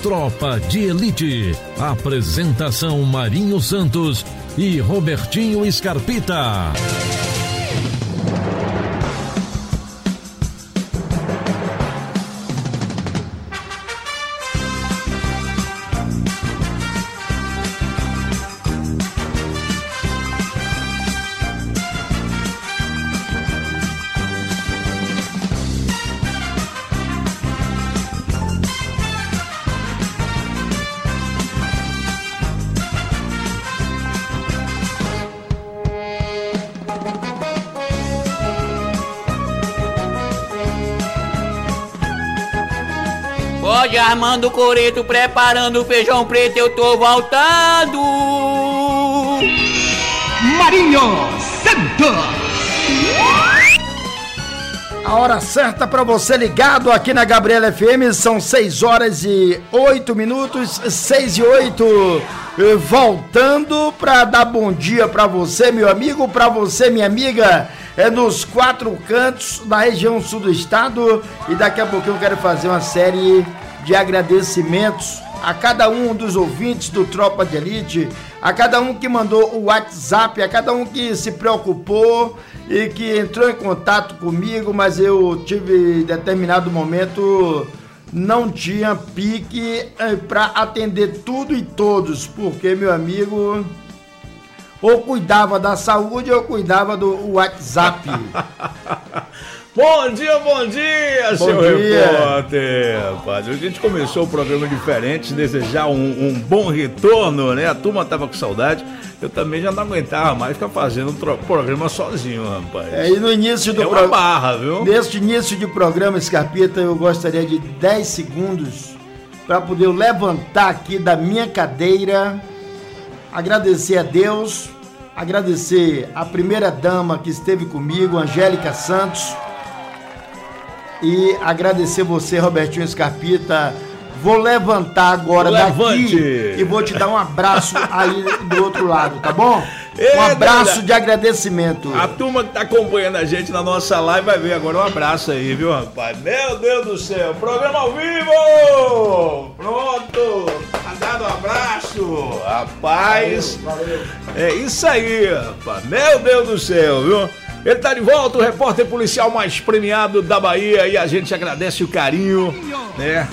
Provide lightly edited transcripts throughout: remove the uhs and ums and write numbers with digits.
Tropa de Elite. Apresentação Marinho Santos e Robertinho Scarpita. Pode armando o coreto, preparando o feijão preto, eu tô voltando. Marinho Santos. A hora certa para você ligado aqui na Gabriela FM, são 6 horas e 8 minutos, 6 e 8. Voltando para dar bom dia para você, meu amigo, para você, minha amiga, nos 4 cantos da região sul do estado. E daqui a pouquinho eu quero fazer uma série de agradecimentos a cada um dos ouvintes do Tropa de Elite, a cada um que mandou o WhatsApp, a cada um que se preocupou e que entrou em contato comigo, mas eu tive em determinado momento, não tinha pique para atender tudo e todos, porque, meu amigo, ou cuidava da saúde ou cuidava do WhatsApp. Bom dia, seu repórter. Rapaz, a gente começou o programa diferente, desejar um bom retorno, né? A turma tava com saudade, eu também já não aguentava mais ficar fazendo um programa sozinho, rapaz. E no início do programa, barra, viu? Neste início de programa, Scarpita, eu gostaria de 10 segundos para poder levantar aqui da minha cadeira, agradecer a Deus, agradecer a primeira dama que esteve comigo, Angélica Santos, e agradecer você, Robertinho Scarpita. Vou levantar agora daqui e vou te dar um abraço aí do outro lado, tá bom? Um abraço de agradecimento. A turma que tá acompanhando a gente na nossa live vai ver agora um abraço aí, viu, rapaz? Meu Deus do céu, programa ao vivo! Pronto, tá dado um abraço, rapaz. Valeu. É isso aí, rapaz. Meu Deus do céu, viu? Ele tá de volta, o repórter policial mais premiado da Bahia, e a gente agradece o carinho, né?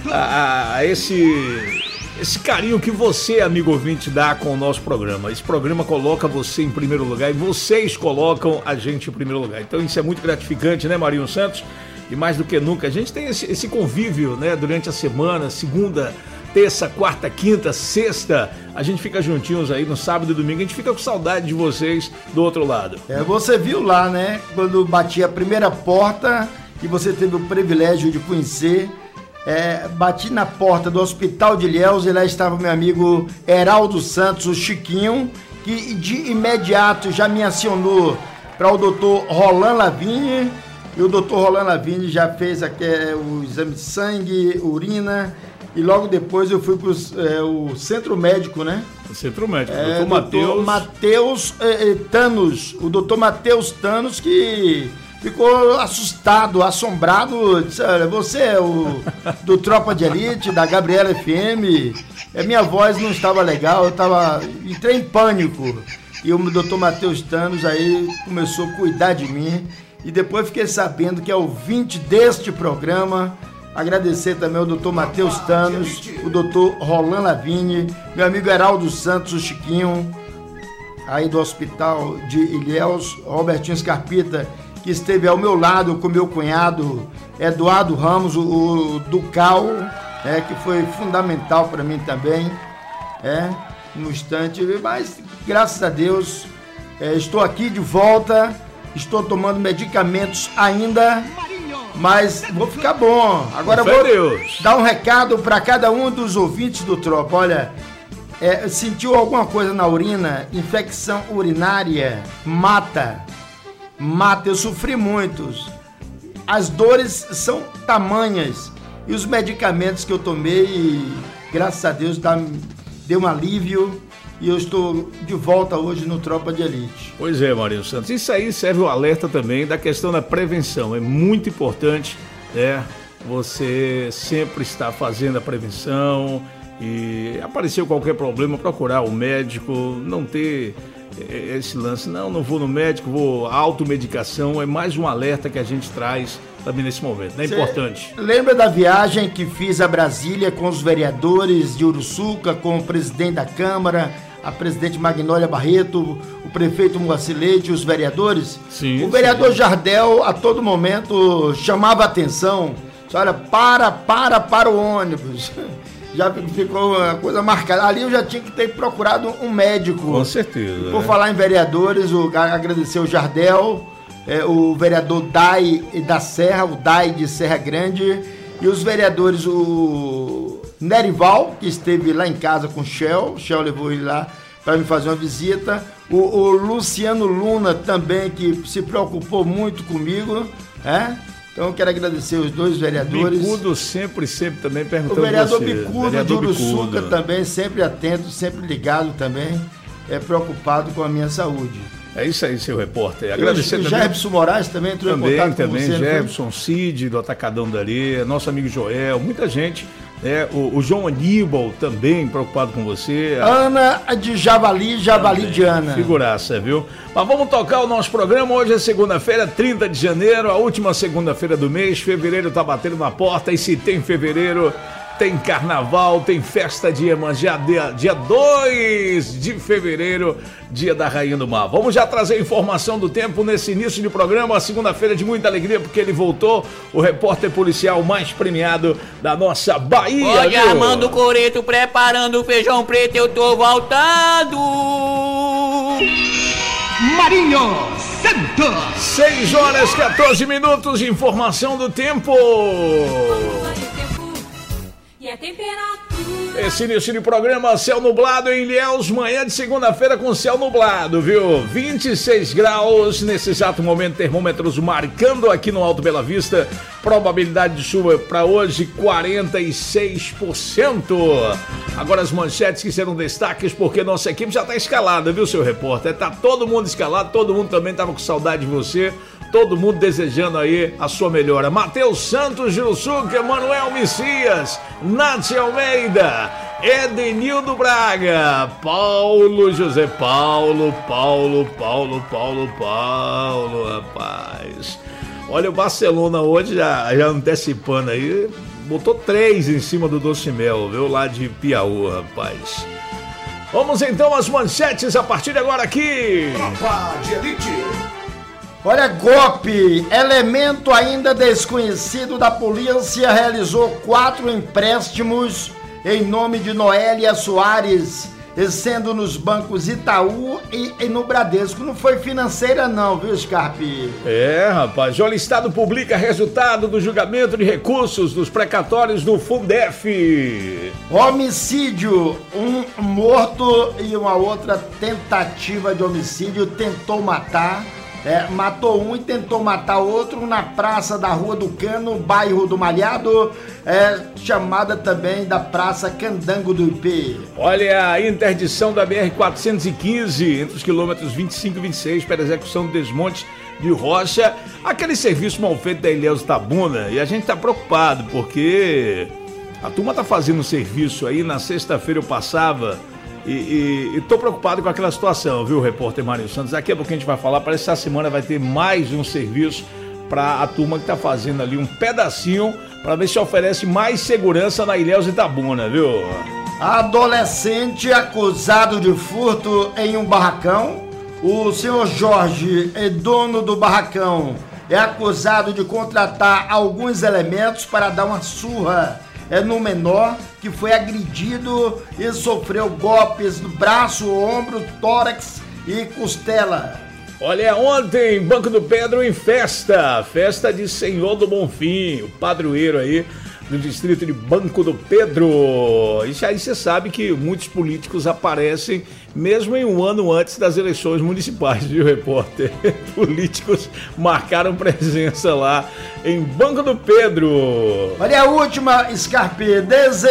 Esse carinho que você, amigo ouvinte, dá com o nosso programa. Esse programa coloca você em primeiro lugar e vocês colocam a gente em primeiro lugar. Então isso é muito gratificante, né, Marinho Santos? E mais do que nunca, a gente tem esse convívio, né, durante a semana, segunda, terça, quarta, quinta, sexta, a gente fica juntinhos aí no sábado e domingo, a gente fica com saudade de vocês do outro lado. Você viu lá, né, quando bati a primeira porta e você teve o privilégio de conhecer, bati na porta do Hospital de Ilhéus e lá estava meu amigo Heraldo Santos, o Chiquinho, que de imediato já me acionou para o doutor Roland Lavigne, e o doutor Roland Lavigne já fez o exame de sangue, urina, e logo depois eu fui para o centro médico, né? O centro médico, doutor Matheus Thanos, o doutor Matheus Thanos, que ficou assustado, assombrado, disse: olha, você é o do Tropa de Elite, da Gabriela FM, minha voz não estava legal, entrei em pânico, e o doutor Matheus Thanos aí começou a cuidar de mim, e depois fiquei sabendo que é ouvinte deste programa. Agradecer também ao doutor Matheus Thanos, o doutor Roland Lavigne, meu amigo Heraldo Santos, o Chiquinho, aí do Hospital de Ilhéus, Robertinho Scarpita, que esteve ao meu lado com meu cunhado Eduardo Ramos, o Ducal, que foi fundamental para mim também, no instante, mas graças a Deus estou aqui de volta, estou tomando medicamentos ainda, mas vou ficar bom. Agora vou dar um recado para cada um dos ouvintes do Tropa. Olha, sentiu alguma coisa na urina, infecção urinária, mata, eu sofri muitos. As dores são tamanhas e os medicamentos que eu tomei, graças a Deus, deu um alívio. E eu estou de volta hoje no Tropa de Elite. Pois é, Marinho Santos. Isso aí serve o alerta também da questão da prevenção. É muito importante, você sempre está fazendo a prevenção e apareceu qualquer problema, procurar o médico, não ter esse lance, não vou no médico, vou automedicação, é mais um alerta que a gente traz também nesse momento, é importante. Lembra da viagem que fiz a Brasília com os vereadores de Uruçuca, com o presidente da Câmara, a presidente Magnólia Barreto, o prefeito Moacir Leite e os vereadores? Sim. O vereador Jardel, a todo momento, chamava a atenção, olha, para o ônibus. Já ficou uma coisa marcada. Ali eu já tinha que ter procurado um médico. Com certeza. Por falar em vereadores, agradecer o Jardel, o vereador Dai da Serra, o Dai de Serra Grande, e os vereadores, o Nerival, que esteve lá em casa com o Shell levou ele lá para me fazer uma visita, o Luciano Luna também, que se preocupou muito comigo, Então eu quero agradecer os dois vereadores. Bicudo sempre também perguntando. O vereador você. Bicudo de Uruçuca também, sempre atento, sempre ligado também, preocupado com a minha saúde. É isso aí, seu repórter. Agradecer também. O Jefferson Moraes também entrou em contato com você. Jefferson, Cid, do Atacadão da Areia, nosso amigo Joel, muita gente. O João Aníbal também preocupado com você. Ana de Javali também, de Ana. Figuraça, viu? Mas vamos tocar o nosso programa. Hoje é segunda-feira, 30 de janeiro, a última segunda-feira do mês. Fevereiro tá batendo na porta e se tem fevereiro, tem carnaval, tem festa de Iemanjá, dia 2 de fevereiro, dia da Rainha do Mar. Vamos já trazer informação do tempo nesse início de programa, segunda-feira de muita alegria, porque ele voltou, o repórter policial mais premiado da nossa Bahia. Pode Armando Coreto preparando o feijão preto, eu tô voltando. Marinho Santos. 6 horas 14 minutos de informação do tempo. E a temperatura. Esse início de programa, céu nublado em Ilhéus, manhã de segunda-feira com céu nublado, viu? 26 graus, nesse exato momento, termômetros marcando aqui no Alto Bela Vista, probabilidade de chuva para hoje, 46%. Agora as manchetes que serão destaques, porque nossa equipe já está escalada, viu, seu repórter? Tá todo mundo escalado, todo mundo também estava com saudade de você. Todo mundo desejando aí a sua melhora. Matheus Santos, Gilsuca, Manuel Messias, Nath Almeida, Edenildo Braga, Paulo José, Paulo, rapaz. Olha, o Barcelona hoje, já antecipando aí, botou 3 em cima do Doce Mel, viu, lá de Piauí, rapaz. Vamos então às manchetes a partir de agora aqui. Tropa de Elite. Olha, golpe, elemento ainda desconhecido da polícia realizou 4 empréstimos em nome de Noélia Soares, sendo nos bancos Itaú e no Bradesco. Não foi financeira não, viu, Scarpe? Rapaz, olha, o Estado publica resultado do julgamento de recursos dos precatórios do Fundef. Homicídio, um morto e uma outra tentativa de homicídio, tentou matar. Matou um e tentou matar outro na praça da Rua do Cano, bairro do Malhado, chamada também da Praça Candango do IP. Olha, a interdição da BR-415 entre os quilômetros 25 e 26 para execução do desmonte de rocha, aquele serviço mal feito da Ilhéus Itabuna, e a gente tá preocupado porque a turma tá fazendo um serviço aí. Na sexta-feira eu passava e tô preocupado com aquela situação, viu, repórter Mário Santos? Daqui a pouco a gente vai falar, parece que essa semana vai ter mais um serviço para a turma que tá fazendo ali um pedacinho para ver se oferece mais segurança na Ilhéus Itabuna, viu? Adolescente acusado de furto em um barracão. O senhor Jorge, dono do barracão, é acusado de contratar alguns elementos para dar uma surra no menor que foi agredido e sofreu golpes no braço, ombro, tórax e costela. Olha, ontem, Banco do Pedro em festa de Senhor do Bonfim, o padroeiro aí do distrito de Banco do Pedro. Isso aí você sabe que muitos políticos aparecem mesmo em um ano antes das eleições municipais, viu, repórter? Políticos marcaram presença lá em Banco do Pedro. Olha a última, Scarpe,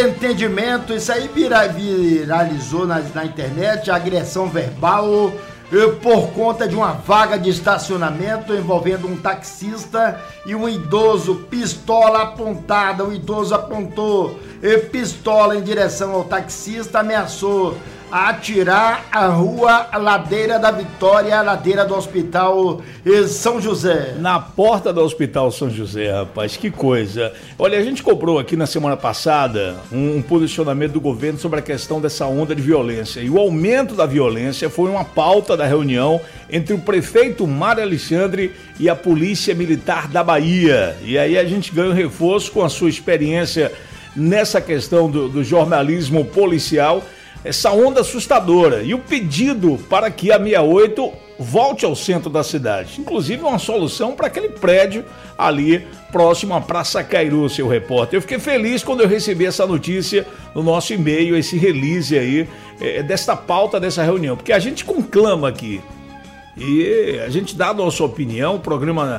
desentendimento, isso aí viralizou na internet, agressão verbal por conta de uma vaga de estacionamento envolvendo um taxista e um idoso. Pistola apontada, o idoso apontou pistola em direção ao taxista, ameaçou atirar a rua Ladeira da Vitória, a ladeira do Hospital São José. Na porta do Hospital São José, rapaz, que coisa. Olha, a gente cobrou aqui na semana passada um posicionamento do governo sobre a questão dessa onda de violência. E o aumento da violência foi uma pauta da reunião entre o prefeito Mário Alexandre e a Polícia Militar da Bahia. E aí a gente ganha um reforço com a sua experiência nessa questão do jornalismo policial, essa onda assustadora e o pedido para que a 68 volte ao centro da cidade, inclusive uma solução para aquele prédio ali próximo à Praça Cairu, seu repórter. Eu fiquei feliz quando eu recebi essa notícia no nosso e-mail, esse release aí desta pauta dessa reunião, porque a gente conclama aqui e a gente dá a nossa opinião. O programa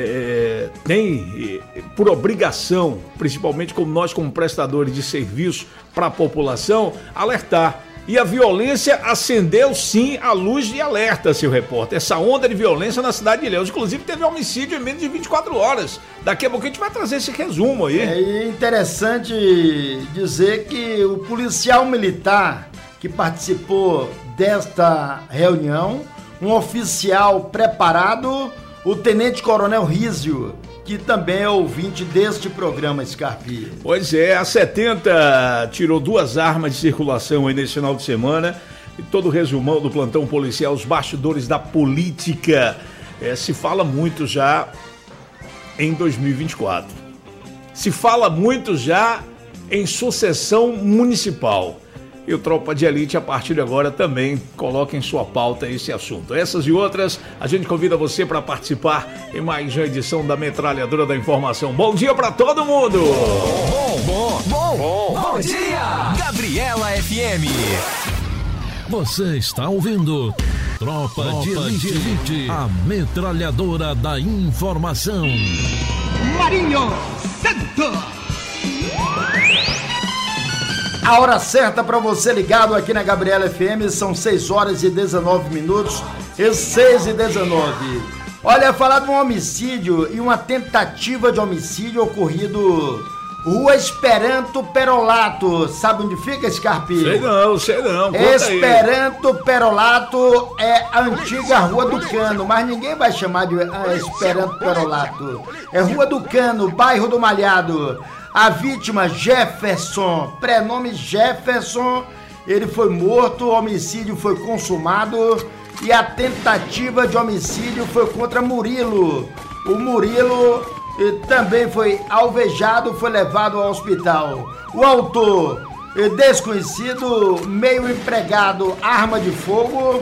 tem por obrigação, principalmente como nós como prestadores de serviço para a população, alertar. E a violência acendeu sim a luz de alerta, seu repórter. Essa onda de violência na cidade de Ilhéus. Inclusive teve homicídio em menos de 24 horas. Daqui a pouco a gente vai trazer esse resumo aí. É interessante dizer que o policial militar que participou desta reunião, um oficial preparado, o Tenente-Coronel Rizio, que também é ouvinte deste programa, Scarpia. Pois é, a 70 tirou 2 armas de circulação aí nesse final de semana. E todo o resumão do plantão policial, os bastidores da política. Se fala muito já em 2024. Se fala muito já em sucessão municipal. E o Tropa de Elite, a partir de agora, também coloca em sua pauta esse assunto. Essas e outras, a gente convida você para participar em mais uma edição da Metralhadora da Informação. Bom dia para todo mundo! Bom dia! Gabriela FM. Você está ouvindo Tropa de Elite, a Metralhadora da Informação. Marinho Santos. A hora certa para você ligado aqui na Gabriela FM são 6 horas e 19 minutos e 6h19. Olha, falar de um homicídio e uma tentativa de homicídio ocorrido Rua Esperanto Perolato. Sabe onde fica, Scarpinho? Sei não. Esperanto Perolato é a antiga Rua do Cano, mas ninguém vai chamar de Esperanto Perolato. É Rua do Cano, bairro do Malhado. A vítima, Jefferson, prenome Jefferson, ele foi morto, o homicídio foi consumado e a tentativa de homicídio foi contra Murilo. O Murilo também foi alvejado, foi levado ao hospital. O autor, desconhecido, meio empregado, arma de fogo,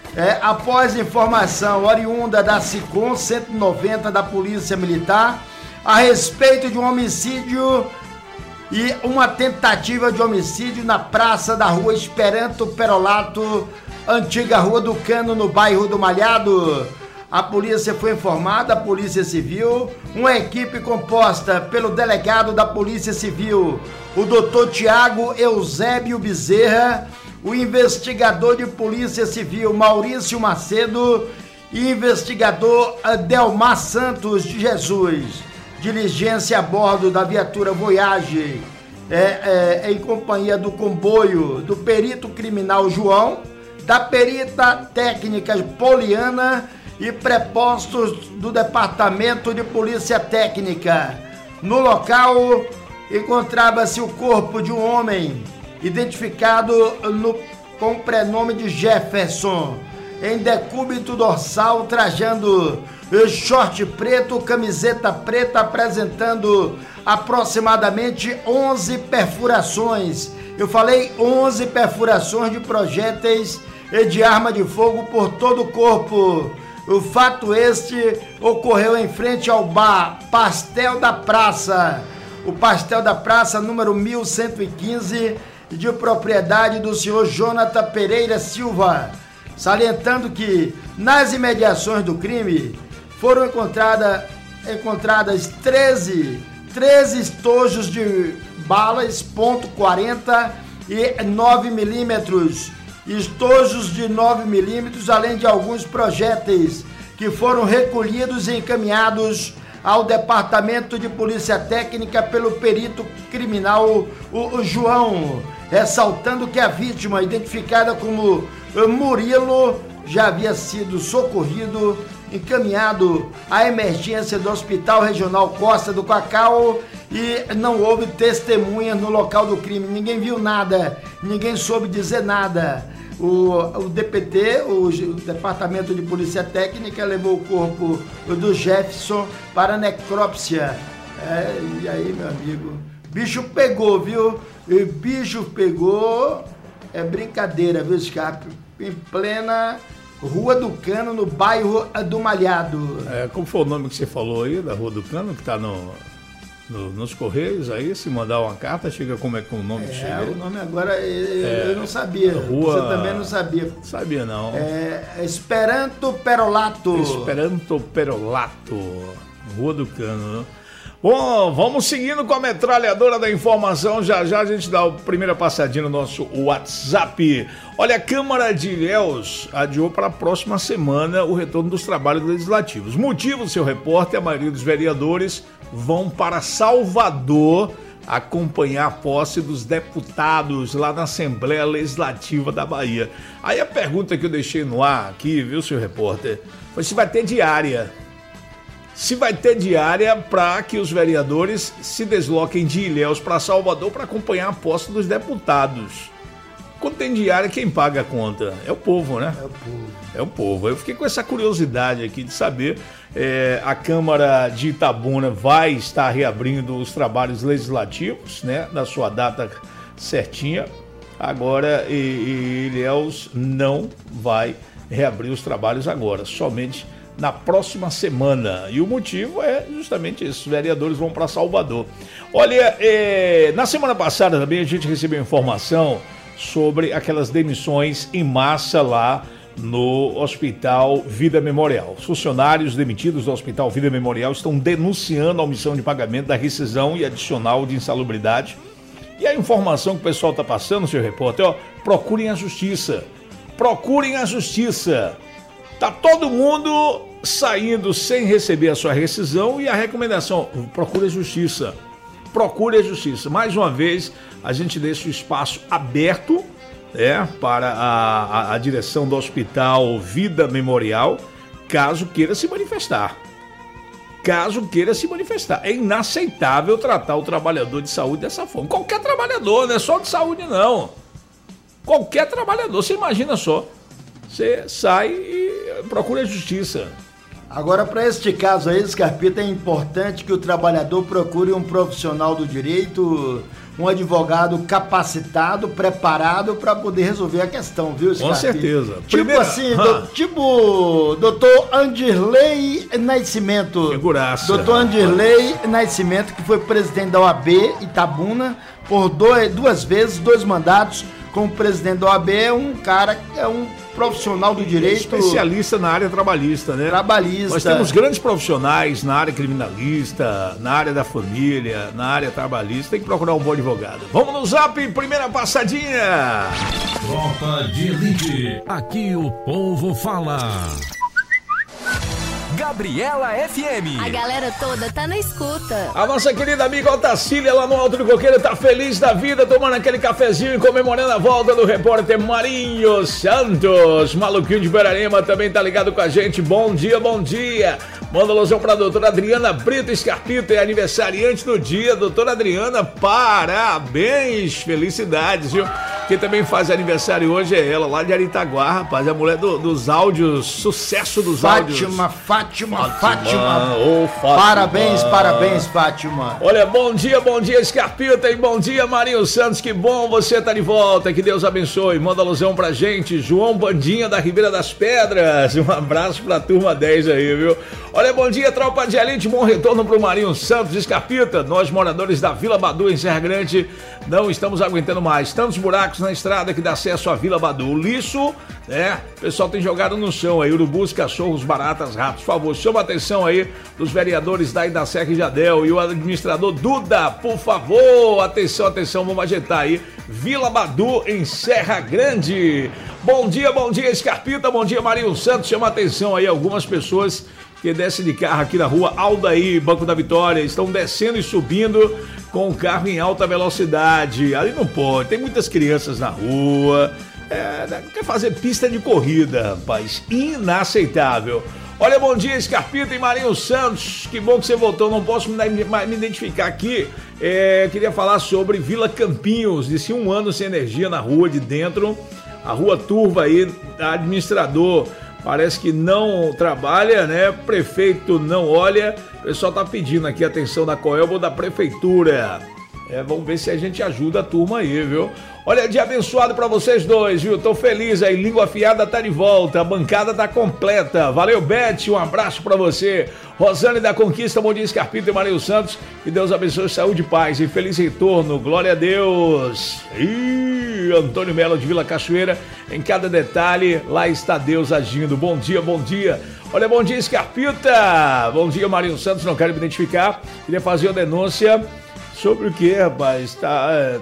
após informação oriunda da SICOM 190 da Polícia Militar, a respeito de um homicídio e uma tentativa de homicídio na praça da Rua Esperanto Perolato, antiga Rua do Cano, no bairro do Malhado. A polícia foi informada, a Polícia Civil, uma equipe composta pelo delegado da Polícia Civil, o Dr. Tiago Eusébio Bezerra, o investigador de Polícia Civil, Maurício Macedo, e investigador Delmar Santos de Jesus. Diligência a bordo da viatura Voyage, em companhia do comboio do perito criminal João, da perita técnica Poliana e prepostos do Departamento de Polícia Técnica. No local encontrava-se o corpo de um homem identificado com o prenome de Jefferson, em decúbito dorsal, trajando short preto, camiseta preta, apresentando aproximadamente 11 perfurações. Eu falei 11 perfurações de projéteis de arma de fogo por todo o corpo. O fato este ocorreu em frente ao bar Pastel da Praça. O Pastel da Praça, número 1115, de propriedade do senhor Jonathan Pereira Silva. Salientando que nas imediações do crime foram encontradas 13 estojos de balas .40 e 9 milímetros estojos de 9mm, além de alguns projéteis que foram recolhidos e encaminhados ao Departamento de Polícia Técnica pelo perito criminal, o João, ressaltando que a vítima, identificada como Murilo, já havia sido socorrido, encaminhado à emergência do Hospital Regional Costa do Cacau e não houve testemunha no local do crime. Ninguém viu nada, ninguém soube dizer nada. O DPT, o Departamento de Polícia Técnica, levou o corpo do Jefferson para necrópsia. E aí, meu amigo, bicho pegou, viu? Bicho pegou, é brincadeira, viu, Scarpe? Em plena Rua do Cano, no bairro do Malhado. Como foi o nome que você falou aí, da Rua do Cano, que está nos Correios aí? Se mandar uma carta, chega como é que o nome chega aí? O nome agora eu não sabia. Rua... Você também não sabia. Sabia não. Esperanto Perolato. Esperanto Perolato. Rua do Cano, né? Bom, vamos seguindo com a metralhadora da informação. Já a gente dá a primeira passadinha no nosso WhatsApp. Olha, a Câmara de Ilhéus adiou para a próxima semana o retorno dos trabalhos legislativos. Motivo, seu repórter, a maioria dos vereadores vão para Salvador acompanhar a posse dos deputados lá na Assembleia Legislativa da Bahia. Aí a pergunta que eu deixei no ar aqui, viu, seu repórter, foi se vai ter diária. Se vai ter diária para que os vereadores se desloquem de Ilhéus para Salvador para acompanhar a posse dos deputados. Quando tem diária, quem paga a conta? É o povo, né? É o povo. Eu fiquei com essa curiosidade aqui de saber. A Câmara de Itabuna vai estar reabrindo os trabalhos legislativos, né? Na sua data certinha. Agora, Ilhéus não vai reabrir os trabalhos agora, somente na próxima semana. E o motivo é justamente isso: os vereadores vão para Salvador. Olha, na semana passada também a gente recebeu informação sobre aquelas demissões em massa lá no Hospital Vida Memorial. Os funcionários demitidos do Hospital Vida Memorial estão denunciando a omissão de pagamento da rescisão e adicional de insalubridade. E a informação que o pessoal está passando, seu repórter, procurem a justiça. Procurem a justiça. Tá todo mundo saindo sem receber a sua rescisão e a recomendação: procure a justiça. Procure a justiça. Mais uma vez, a gente deixa o espaço aberto para a direção do Hospital Vida Memorial, caso queira se manifestar. Caso queira se manifestar. É inaceitável tratar o trabalhador de saúde dessa forma. Qualquer trabalhador, não é só de saúde, não. Qualquer trabalhador. Você imagina só. Você sai e procura a justiça. Agora, para este caso aí, Scarpita, é importante que o trabalhador procure um profissional do direito, um advogado capacitado, preparado para poder resolver a questão, viu, Scarpita? Com certeza. Tipo assim, doutor Anderley Nascimento. Figuraça. Doutor Anderley Nascimento, que foi presidente da OAB Itabuna por duas vezes, 2 mandatos como presidente da OAB, é um cara, é um profissional do direito. Especialista na área trabalhista, né? Trabalhista. Nós temos grandes profissionais na área criminalista, na área da família, na área trabalhista. Tem que procurar um bom advogado. Vamos no Zap, primeira passadinha. Tropa de Elite. Aqui o povo fala. Gabriela FM. A galera toda tá na escuta. A nossa querida amiga Otacília, lá no Alto do Coqueiro, tá feliz da vida, tomando aquele cafezinho e comemorando a volta do repórter Marinho Santos. Maluquinho de Berarema também tá ligado com a gente. Bom dia, bom dia. Manda alusão pra doutora Adriana Brito Scarpita, é aniversariante do dia. Doutora Adriana, parabéns, felicidades, viu? Quem também faz aniversário hoje é ela, lá de Aritaguá, rapaz, a mulher dos áudios, sucesso dos áudios. Fátima. Ô, Fátima. Parabéns, Fátima. Olha, bom dia, Scarpita, e bom dia, Marinho Santos, que bom você tá de volta, que Deus abençoe. Manda alusão pra gente, João Bandinha da Ribeira das Pedras, um abraço pra turma 10 aí, viu? Olha, bom dia, tropa de elite, bom retorno pro Marinho Santos, Scarpita. Nós, moradores da Vila Badu, em Serra Grande, não estamos aguentando mais. Tantos buracos na estrada que dá acesso à Vila Badu. O lixo, o pessoal tem jogado no chão aí, urubus, cachorros, baratas, ratos. Por favor, chama a atenção aí dos vereadores da Idacec e Jadel e o administrador Duda, por favor, atenção, vamos ajeitar aí. Vila Badu, em Serra Grande. Bom dia, Scarpita, bom dia, Marinho Santos. Chama a atenção aí algumas pessoas que descem de carro aqui na rua Aldair, Banco da Vitória, estão descendo e subindo com o carro em alta velocidade. Ali não pode, tem muitas crianças na rua, quer fazer pista de corrida, rapaz, inaceitável. Olha, bom dia, Scarpita e Marinho Santos, que bom que você voltou, não posso me identificar aqui. Queria falar sobre Vila Campinhos, disse 1 ano sem energia na rua de dentro, a rua turva aí, administrador parece que não trabalha, né? Prefeito não olha, o pessoal tá pedindo aqui atenção da Coelbo da prefeitura. Vamos ver se a gente ajuda a turma aí, viu? Olha, dia abençoado pra vocês dois, viu? Tô feliz aí, Língua Afiada tá de volta, a bancada tá completa. Valeu, Beth, um abraço pra você. Rosane da Conquista, bom dia, Scarpita e Marinho Santos. Que Deus abençoe, saúde, paz e feliz retorno. Glória a Deus. Antônio Melo de Vila Cachoeira, em cada detalhe, lá está Deus agindo. Bom dia, bom dia. Olha, bom dia, Scarpita. Bom dia, Marinho Santos, não quero me identificar. Queria fazer uma denúncia sobre o que, rapaz? Está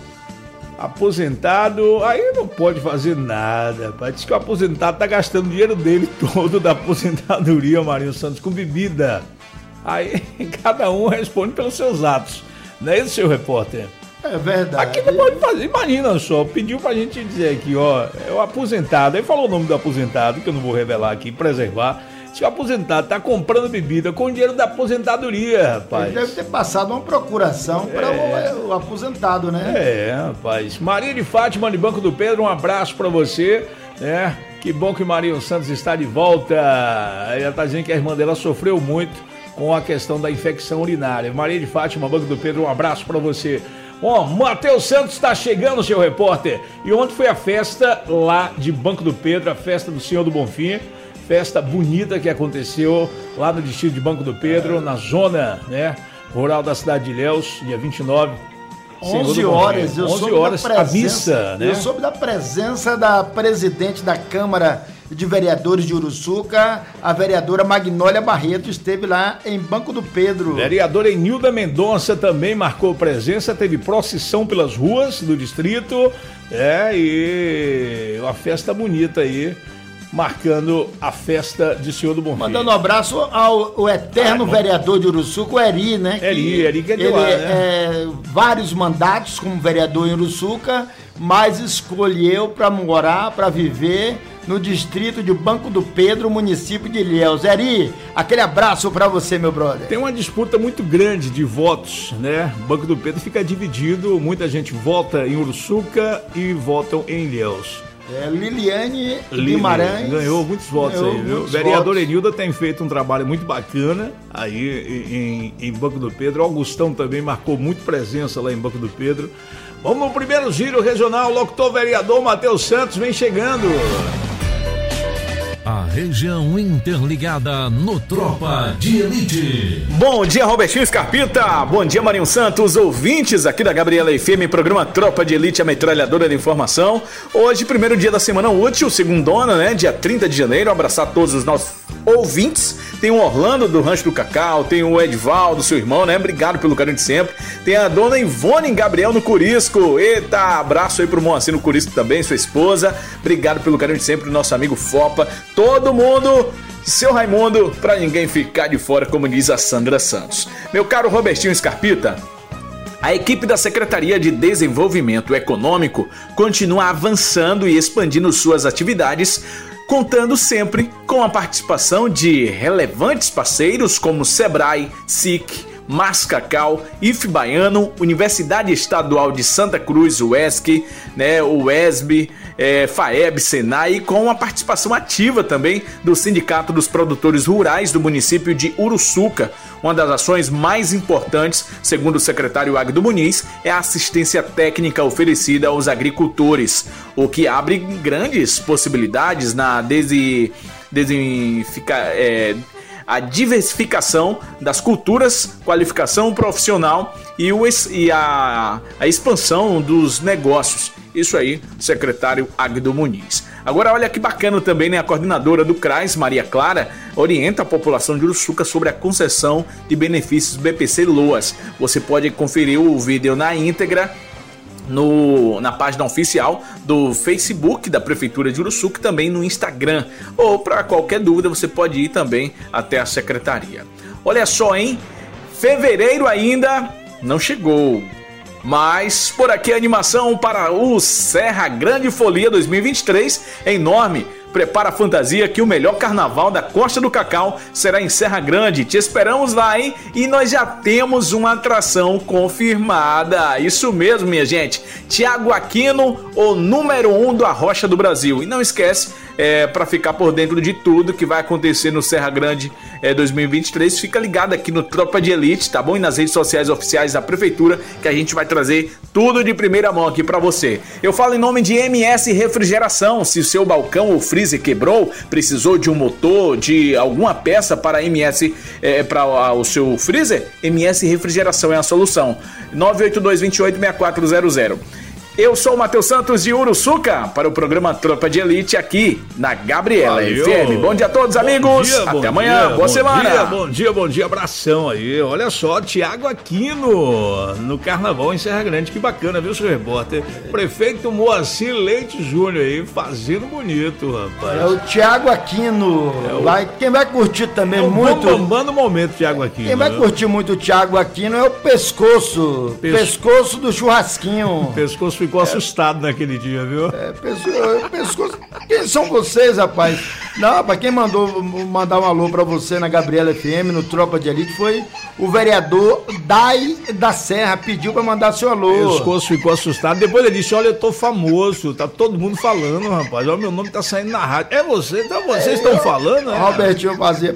aposentado, aí não pode fazer nada, rapaz. Diz que o aposentado tá gastando o dinheiro dele todo da aposentadoria, Marinho Santos, com bebida. Aí cada um responde pelos seus atos. Não é isso, seu repórter? É verdade. Aqui não pode fazer, imagina só, pediu pra gente dizer aqui, ó, é o aposentado, aí falou o nome do aposentado, que eu não vou revelar aqui, preservar. Se o aposentado tá comprando bebida com o dinheiro da aposentadoria, rapaz. Ele deve ter passado uma procuração para o aposentado, né? Rapaz. Maria de Fátima, de Banco do Pedro, um abraço pra você, né? Que bom que o Marinho Santos está de volta. Ela tá dizendo que a irmã dela sofreu muito com a questão da infecção urinária. Maria de Fátima, Banco do Pedro, um abraço pra você. Bom, Matheus Santos está chegando, seu repórter. E ontem foi a festa lá de Banco do Pedro, a festa do Senhor do Bonfim. Festa bonita que aconteceu lá no distrito de Banco do Pedro, na zona, né, rural da cidade de Ilhéus, dia 29. 11 horas, 11 horas, a missa, né? Eu soube da presença da presidente da Câmara de Vereadores de Uruçuca, a vereadora Magnólia Barreto, esteve lá em Banco do Pedro. Vereadora Enilda Mendonça também marcou presença, teve procissão pelas ruas do distrito, e uma festa bonita aí, marcando a festa de Senhor do Bonfim. Mandando um abraço ao eterno vereador de Uruçuca, o Eri, né? Eri que é de lá, né? Vários mandatos como vereador em Uruçuca, mas escolheu para morar, para viver no distrito de Banco do Pedro, município de Ilhéus. Eri, aquele abraço para você, meu brother. Tem uma disputa muito grande de votos, né? Banco do Pedro fica dividido, muita gente vota em Uruçuca e votam em Ilhéus. Liliane Guimarães ganhou muitos votos aí, viu? Vereadora Enilda tem feito um trabalho muito bacana aí em Banco do Pedro. Augustão também marcou muito presença lá em Banco do Pedro. Vamos no primeiro giro regional. Locutor vereador Matheus Santos vem chegando. A região interligada no Tropa de Elite. Bom dia, Robertinho Scarpita. Bom dia, Marinho Santos, ouvintes aqui da Gabriela FM, programa Tropa de Elite, a metralhadora da informação. Hoje, primeiro dia da semana útil, segundona, né? Dia 30 de janeiro. Abraçar todos os nossos ouvintes. Tem o Orlando do Rancho do Cacau, tem o Edvaldo, seu irmão, né? Obrigado pelo carinho de sempre. Tem a dona Ivone Gabriel no Curisco. Eita, abraço aí pro Moacir no Curisco também, sua esposa. Obrigado pelo carinho de sempre, nosso amigo Fopa. Todo mundo, seu Raimundo, pra ninguém ficar de fora, como diz a Sandra Santos. Meu caro Robertinho Scarpita, a equipe da Secretaria de Desenvolvimento Econômico continua avançando e expandindo suas atividades, contando sempre com a participação de relevantes parceiros como Sebrae, SIC, Mascacau, IF Baiano, Universidade Estadual de Santa Cruz, UESC, né, o UESB, FAEB, Senai, com a participação ativa também do Sindicato dos Produtores Rurais do município de Uruçuca. Uma das ações mais importantes, segundo o secretário Agdo Muniz, é a assistência técnica oferecida aos agricultores, o que abre grandes possibilidades na a diversificação das culturas, qualificação profissional e a expansão dos negócios. Isso aí, secretário Agdo Muniz. Agora olha que bacana também, né? A coordenadora do CRAS, Maria Clara, orienta a população de Uruçuca sobre a concessão de benefícios BPC Loas. Você pode conferir o vídeo na íntegra na página oficial do Facebook da Prefeitura de Uruçuca e também no Instagram. Ou para qualquer dúvida você pode ir também até a secretaria. Olha só, hein? Fevereiro ainda não chegou, mas por aqui a animação para o Serra Grande Folia 2023 é enorme. Prepara a fantasia que o melhor carnaval da Costa do Cacau será em Serra Grande. Te esperamos lá, hein? E nós já temos uma atração confirmada. Isso mesmo, minha gente. Thiago Aquino, o número 1 do Arrocha do Brasil. E não esquece, para ficar por dentro de tudo que vai acontecer no Serra Grande 2023, fica ligado aqui no Tropa de Elite, tá bom? E nas redes sociais oficiais da Prefeitura, que a gente vai trazer tudo de primeira mão aqui para você. Eu falo em nome de MS Refrigeração. Se o seu balcão ou freezer quebrou, precisou de um motor, de alguma peça para MS, para o seu freezer, MS Refrigeração é a solução. 982286400. Eu sou o Matheus Santos de Uruçuca para o programa Tropa de Elite aqui na Gabriela FM. Bom dia a todos, amigos. Até amanhã. Boa semana. Bom dia. Abração aí. Olha só, Thiago Aquino no Carnaval em Serra Grande. Que bacana, viu, seu repórter? Prefeito Moacir Leite Júnior aí, fazendo bonito, rapaz. É o Thiago Aquino. Quem vai curtir também muito... bombando o momento, Thiago Aquino. Quem vai curtir muito o Thiago Aquino é o Pescoço. Pescoço do churrasquinho. Pescoço ficou assustado naquele dia, viu? Pescoço. Quem são vocês, rapaz? Não, rapaz, quem mandou mandar um alô pra você na Gabriela FM, no Tropa de Elite, foi o vereador Dai da Serra, pediu pra mandar seu alô. Pescoço ficou assustado, depois ele disse, olha, eu tô famoso, tá todo mundo falando, rapaz, olha, meu nome tá saindo na rádio. É você, então vocês estão falando, né? Robertinho fazia,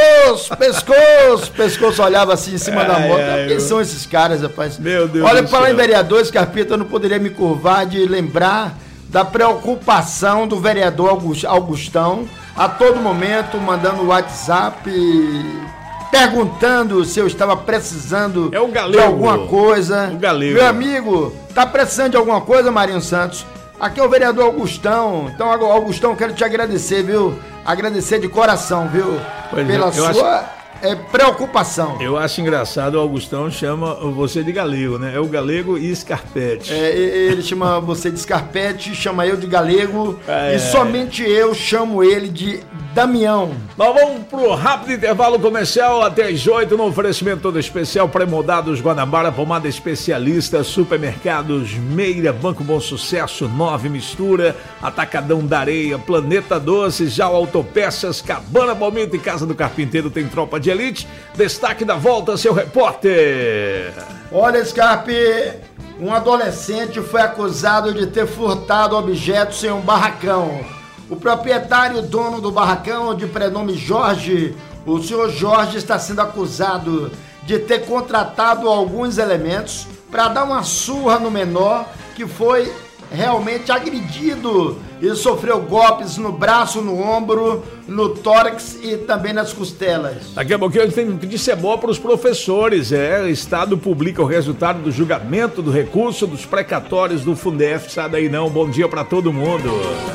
pescoço, olhava assim em cima da moto. Quem são esses caras, rapaz? Meu Deus olha, do falar céu. em vereadores, Carpita, eu não poderia me curvar de lembrar da preocupação do vereador Augustão, a todo momento mandando WhatsApp, perguntando se eu estava precisando de alguma coisa. O Galego. Meu amigo, tá precisando de alguma coisa, Marinho Santos? Aqui é o vereador Augustão. Então, Augustão, quero te agradecer, viu? Agradecer de coração, viu? Pela sua... preocupação. Eu acho engraçado, o Augustão chama você de Galego, né? É o Galego e Scarpete. Ele chama você de Scarpete, chama eu de Galego e somente eu chamo ele de Damião. Nós vamos pro rápido intervalo comercial até as 8 no oferecimento todo especial Pré-Moldados Guanabara, pomada especialista, supermercados Meira, Banco Bom Sucesso, 9 Mistura, Atacadão da Areia, Planeta Doces, Já Autopeças, Cabana Palmito e Casa do Carpinteiro tem Tropa de Elite. Destaque da volta, seu repórter. Olha, Scarpe, um adolescente foi acusado de ter furtado objetos em um barracão. O proprietário e dono do barracão, de prenome Jorge, o senhor Jorge está sendo acusado de ter contratado alguns elementos para dar uma surra no menor que foi realmente agredido e sofreu golpes no braço, no ombro, no tórax e também nas costelas. Daqui a pouquinho a gente tem notícia boa para os professores. O Estado publica o resultado do julgamento do recurso dos precatórios do Fundef. Sai daí não, bom dia para todo mundo.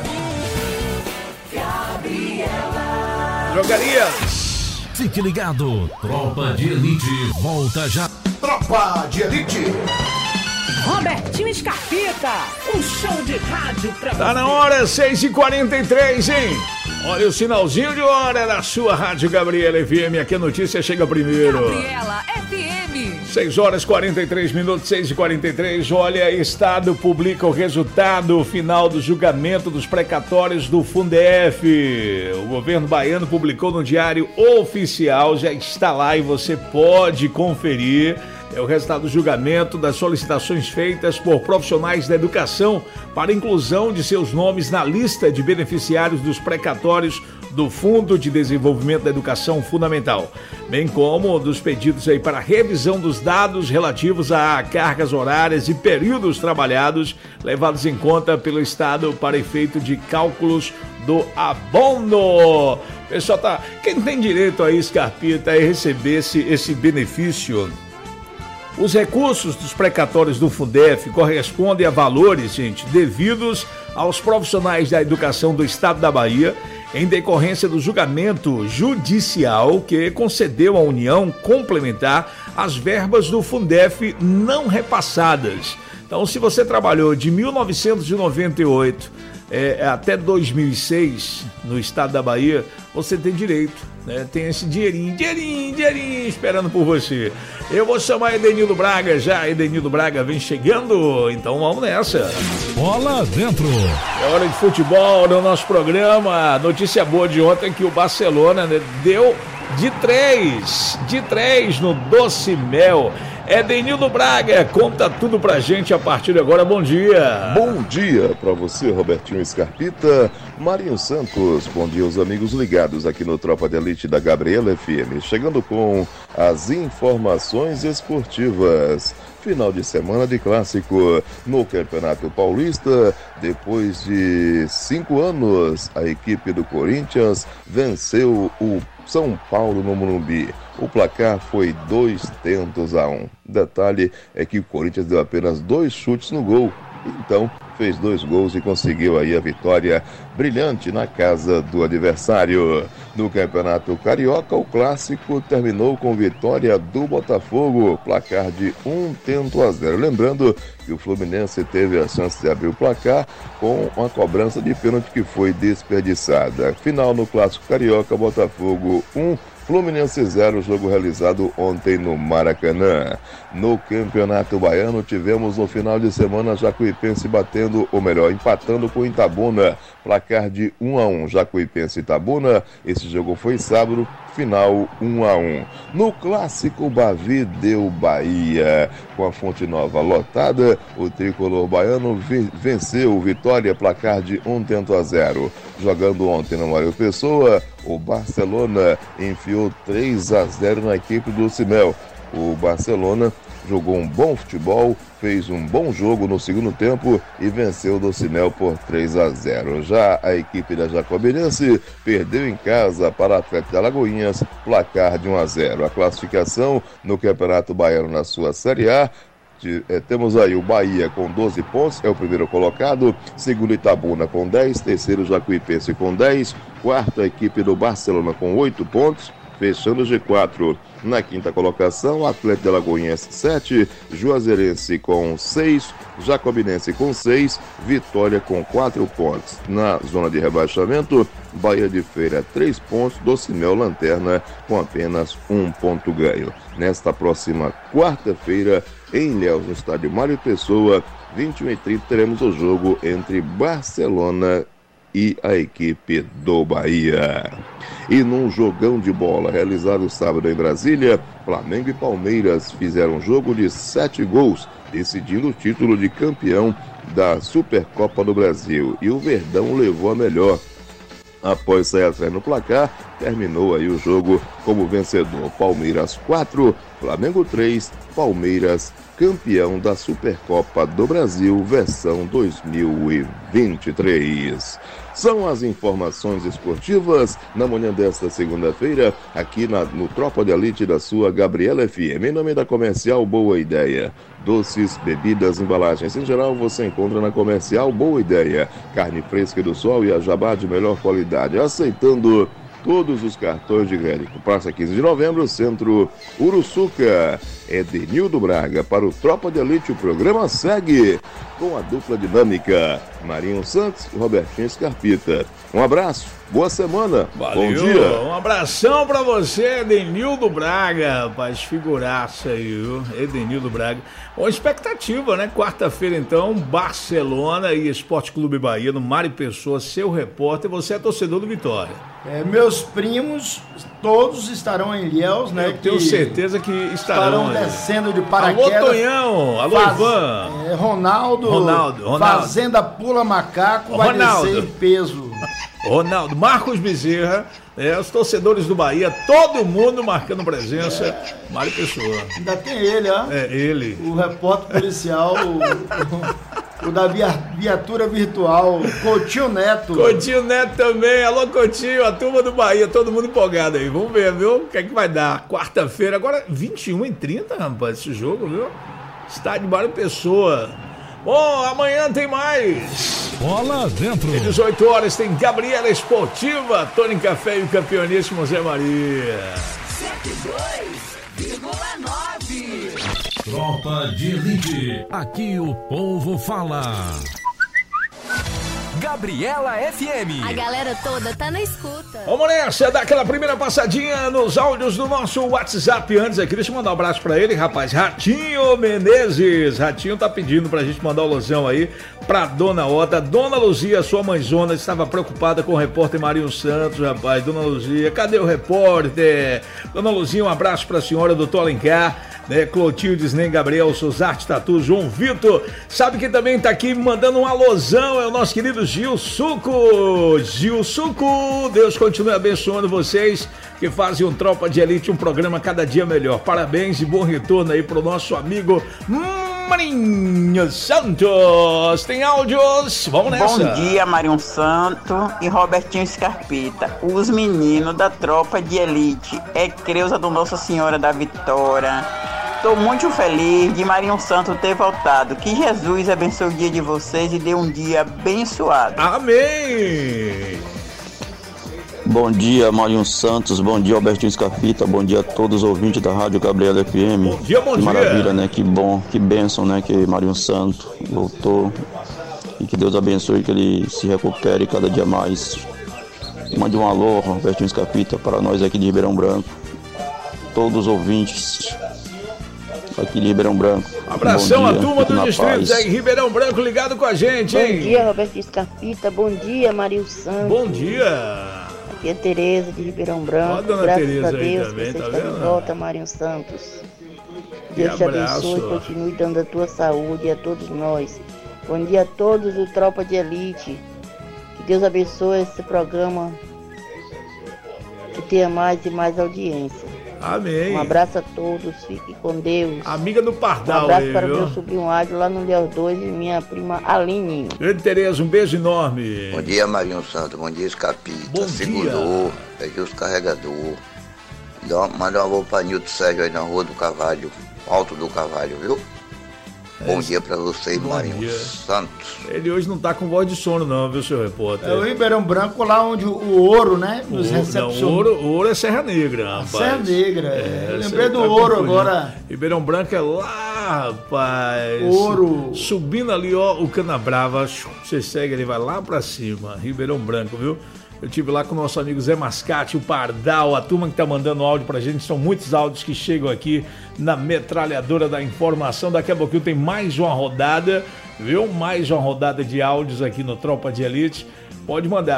Drogarias. Fique ligado, Tropa de Elite volta já. Tropa de Elite. Robertinho Scarpita, um show de rádio pra você. Tá na hora, 6h43, hein? Olha o sinalzinho de hora da sua rádio Gabriela FM. Aqui a notícia chega primeiro. Gabriela FM. 6h43, 6h43. Olha, Estado publica o resultado final do julgamento dos precatórios do Fundef. O governo baiano publicou no Diário Oficial, já está lá e você pode conferir. É o resultado do julgamento das solicitações feitas por profissionais da educação para inclusão de seus nomes na lista de beneficiários dos precatórios do Fundo de Desenvolvimento da Educação Fundamental, bem como dos pedidos aí para revisão dos dados relativos a cargas horárias e períodos trabalhados levados em conta pelo Estado para efeito de cálculos do abono. Pessoal, quem tem direito a isso, Carpita, é receber esse benefício. Os recursos dos precatórios do Fundef correspondem a valores, gente, devidos aos profissionais da educação do Estado da Bahia, em decorrência do julgamento judicial que concedeu à União complementar as verbas do Fundef não repassadas. Então, se você trabalhou de 1998 até 2006 no estado da Bahia, você tem direito, né? Tem esse dinheirinho esperando por você. Eu vou chamar Edenildo Braga já. Edenildo Braga vem chegando, então vamos nessa. Bola dentro. É hora de futebol no nosso programa. Notícia boa de ontem que o Barcelona, né, deu de 3 no Doce Mel. Edenildo Braga, conta tudo pra gente a partir de agora. Bom dia. Bom dia pra você, Robertinho Scarpita, Marinho Santos. Bom dia aos amigos ligados aqui no Tropa de Elite da Gabriela FM. Chegando com as informações esportivas. Final de semana de clássico no Campeonato Paulista. Depois de 5 anos, a equipe do Corinthians venceu o São Paulo no Morumbi. O placar foi 2-1. Detalhe é que o Corinthians deu apenas 2 chutes no gol. Então, fez 2 gols e conseguiu aí a vitória brilhante na casa do adversário. No Campeonato Carioca, o clássico terminou com vitória do Botafogo, placar de 1-0. Lembrando que o Fluminense teve a chance de abrir o placar com uma cobrança de pênalti que foi desperdiçada. Final no Clássico Carioca, Botafogo 1, Fluminense 0, jogo realizado ontem no Maracanã. No Campeonato Baiano, tivemos no final de semana Jacuipense empatando com Itabuna, placar de 1-1. Jacuipense e Itabuna, esse jogo foi sábado, final 1-1. No Clássico, Bavi deu Bahia. Com a Fonte Nova lotada, o tricolor baiano venceu Vitória, placar de 1-0. Jogando ontem no Mário Pessoa, o Barcelona enfiou 3-0 na equipe do Cimel. O Barcelona jogou um bom futebol, fez um bom jogo no segundo tempo e venceu o Docimel por 3-0. Já a equipe da Jacobinense perdeu em casa para a Atlético de Alagoinhas, placar de 1-0. A classificação no Campeonato Baiano na sua Série A. Temos aí o Bahia com 12 pontos, é o primeiro colocado, segundo Itabuna com 10, terceiro Jacuipense com 10, quarta a equipe do Barcelona com 8 pontos, fechando o G4. Na quinta colocação, Atlético de Alagoinhas 7, Juazeirense com 6, Jacobinense com 6, Vitória com 4 pontos. Na zona de rebaixamento, Bahia de Feira 3 pontos, Docimel Lanterna com apenas 1 ponto ganho. Nesta próxima quarta-feira, em Ilhéus, no estádio Mário Pessoa, 21h30, teremos o jogo entre Barcelona e a equipe do Bahia. E num jogão de bola realizado sábado em Brasília, Flamengo e Palmeiras fizeram um jogo de 7 gols, decidindo o título de campeão da Supercopa do Brasil. E o Verdão levou a melhor. Após sair atrás no placar, terminou aí o jogo como vencedor. Palmeiras 4, Flamengo 3, Palmeiras campeão da Supercopa do Brasil, versão 2023. São as informações esportivas na manhã desta segunda-feira, aqui no Tropa de Elite da sua Gabriela FM. Em nome da Comercial Boa Ideia. Doces, bebidas, embalagens em geral você encontra na Comercial Boa Ideia. Carne fresca do sol e a jabá de melhor qualidade. Aceitando todos os cartões de crédito. Praça 15 de novembro, Centro Uruçuca. Edenildo Braga para o Tropa de Elite. O programa segue com a dupla dinâmica Marinho Santos e Robertinho Scarpita. Um abraço, boa semana. Valeu, bom dia. Um abração pra você, Edenildo Braga, rapaz, figuraça aí, viu? Edenildo Braga. Bom, expectativa, né? Quarta-feira, então, Barcelona e Esporte Clube Bahia, no Mário Pessoa, seu repórter. Você é torcedor do Vitória. Meus primos, todos estarão em Ilhéus, né? Eu tenho certeza que estarão descendo de paraquedas. Alô, Tonhão. Alô, Ivan. Ronaldo. Fazenda Pula Macaco, vai descer em peso. Ronaldo, Marcos Bezerra, os torcedores do Bahia, todo mundo marcando presença. Mário Pessoa. Ainda tem ele, ó. Ele. O repórter policial, o da viatura virtual, Coutinho Neto. Coutinho Neto também. Alô, Coutinho, a turma do Bahia, todo mundo empolgado aí. Vamos ver, viu? O que é que vai dar? Quarta-feira, agora 21h30, rapaz, esse jogo, viu? Estádio Mário Pessoa. Bom, amanhã tem mais. Bola dentro. Às 18 horas tem Gabriela Esportiva, Tony Café e o campeoníssimo Zé Maria. 102,9. Tropa de Elite. Aqui o povo fala. Gabriela FM. A galera toda tá na escuta. Vamos nessa, dar aquela primeira passadinha nos áudios do nosso WhatsApp. Antes aqui, deixa eu mandar um abraço pra ele, rapaz. Ratinho Menezes. Ratinho tá pedindo pra gente mandar o losão aí pra Dona Ota. Dona Luzia, sua mãezona, estava preocupada com o repórter Marinho Santos, rapaz. Dona Luzia, cadê o repórter? Dona Luzia, um abraço pra senhora, doutor Alencar. Clotildes, Nem Gabriel, Suzarte Tatu, João Vitor. Sabe quem também tá aqui mandando um alôzão? É o nosso querido Gil Suco. Gil Suco, Deus continue abençoando vocês que fazem um Tropa de Elite, um programa cada dia melhor. Parabéns e bom retorno aí pro nosso amigo Marinho Santos. Tem áudios? Vamos nessa. Bom dia, Marinho Santo e Robertinho Scarpita, os meninos da Tropa de Elite. É Creuza do Nossa Senhora da Vitória. Estou muito feliz de Marinho Santo ter voltado. Que Jesus abençoe o dia de vocês e dê um dia abençoado. Amém! Bom dia, Marinho Santos. Bom dia, Albertinho Scarpita. Bom dia a todos os ouvintes da Rádio Gabriela FM. Bom dia, bom que dia. Maravilha, né? Que bom, que bênção, né? Que Marinho Santo voltou. E que Deus abençoe, que ele se recupere cada dia mais. Mande um alô, Albertinho Scarpita, para nós aqui de Ribeirão Branco. Todos os ouvintes aqui de Ribeirão Branco. Abração à turma dos distritos paz. aí em Ribeirão Branco ligado com a gente, hein? Bom dia, Roberto Scarpita. Bom dia, Marinho Santos. Bom dia. Aqui é Tereza de Ribeirão Branco. Ó, dona Graças Tereza a aí Deus também, você tá está vendo? de volta, Marinho Santos. Que Deus te abraço. abençoe e continue dando a tua saúde e a todos nós. Bom dia a todos do Tropa de Elite. Que Deus abençoe esse programa que tenha mais e mais audiência. Amém. Um abraço a todos, fique com Deus. Amiga do Um Pardal abraço aí, para viu? meu sobrinho Águio lá no Léo 2 e minha prima Aline. Grande Tereza, um beijo enorme. Bom dia, Marinho Santo. Bom dia, Escapita. Bom Segurou, pediu os carregador. Manda um alô pra Nilton Sérgio aí na Rua do Carvalho, Alto do Carvalho, viu? Bom dia pra vocês, Marinho dia. Santos. Ele hoje não tá com voz de sono não, viu, seu repórter? É o Ribeirão Branco, lá onde o ouro, né? Nos recepciona. Não, ouro é Serra Negra, rapaz. Serra Negra, eu lembrei do tá ouro confundindo. agora. Ribeirão Branco é lá, rapaz. Ouro. Subindo ali, ó, o Canabrava. Você segue, ele vai lá pra cima. Ribeirão Branco, viu? Eu estive lá com o nosso amigo Zé Mascate, o Pardal, a turma que tá mandando áudio pra gente. São muitos áudios que chegam aqui na metralhadora da informação. Daqui a pouquinho tem mais uma rodada, viu? Mais uma rodada de áudios aqui no Tropa de Elite. Pode mandar,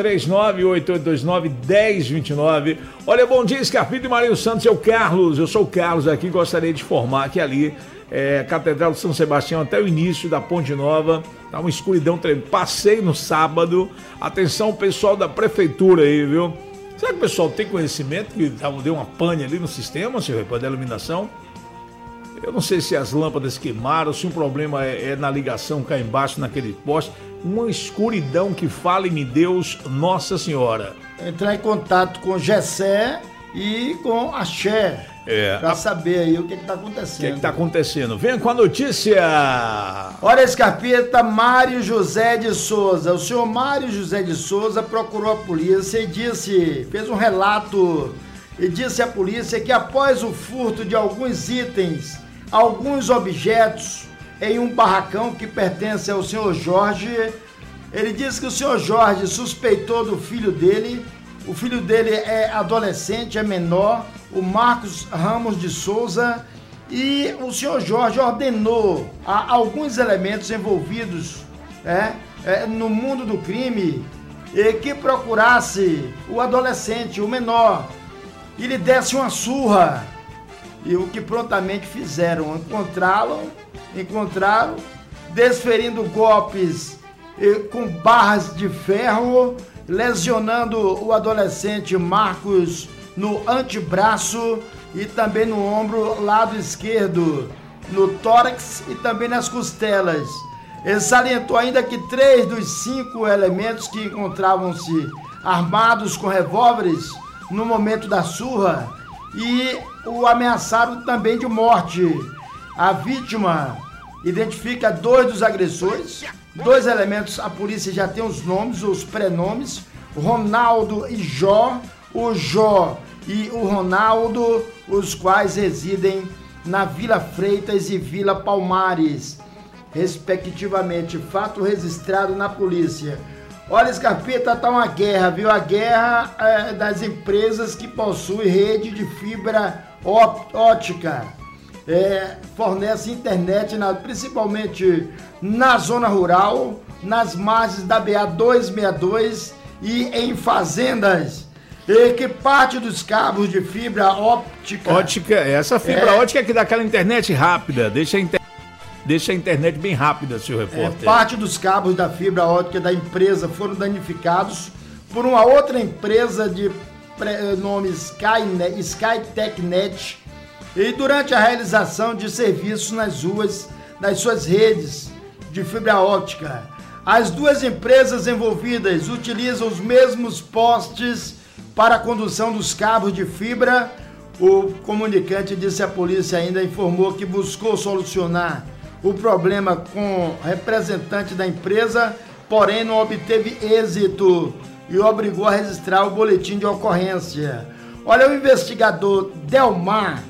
739-8829-1029. Olha, bom dia, Scarpita e Marinho Santos, eu sou o Carlos aqui, gostaria de informar que ali Catedral de São Sebastião até o início da Ponte Nova, tá uma escuridão tremenda. Passei no sábado, atenção pessoal da prefeitura aí, viu? Será que o pessoal tem conhecimento que deu uma pane ali no sistema, senhor, da iluminação? Eu não sei se as lâmpadas queimaram, se o problema é na ligação cá embaixo, naquele poste. Uma escuridão que fale-me Deus, Nossa Senhora. Entrar em contato com o Gessé e com a Xé. Pra saber aí o que tá acontecendo. O que tá acontecendo? Venha com a notícia! Olha, Scarpita, Mário José de Souza. O senhor Mário José de Souza procurou a polícia e fez um relato e disse à polícia que após o furto de alguns itens, alguns objetos em um barracão que pertence ao senhor Jorge, ele disse que o senhor Jorge suspeitou do filho dele. O filho dele é adolescente, é menor, o Marcos Ramos de Souza, e o senhor Jorge ordenou a alguns elementos envolvidos no mundo do crime que procurasse o adolescente, o menor, e lhe desse uma surra. E o que prontamente fizeram, encontraram, desferindo golpes com barras de ferro, lesionando o adolescente Marcos no antebraço e também no ombro lado esquerdo, no tórax e também nas costelas. Ele salientou ainda que 3 dos 5 elementos que encontravam-se armados com revólveres no momento da surra e o ameaçaram também de morte. A vítima identifica 2 dos agressores, 2 elementos, a polícia já tem os nomes, os prenomes, Ronaldo e Jó, o Jó e o Ronaldo, os quais residem na Vila Freitas e Vila Palmares, respectivamente. Fato registrado na polícia. Olha, Scarpeta, tá uma guerra, viu? A guerra das empresas que possuem rede de fibra ótica. Fornece internet, principalmente na zona rural, nas margens da BA-262 e em fazendas. E que parte dos cabos de fibra ótica... Essa fibra ótica que dá aquela internet rápida, deixa a internet bem rápida, senhor repórter. Parte dos cabos da fibra ótica da empresa foram danificados por uma outra empresa de nome Skytechnet, e durante a realização de serviços nas suas redes de fibra ótica. As duas empresas envolvidas utilizam os mesmos postes para a condução dos cabos de fibra. O comunicante disse à polícia, ainda informou que buscou solucionar o problema com representante da empresa, porém não obteve êxito e obrigou a registrar o boletim de ocorrência. Olha, o investigador Delmar,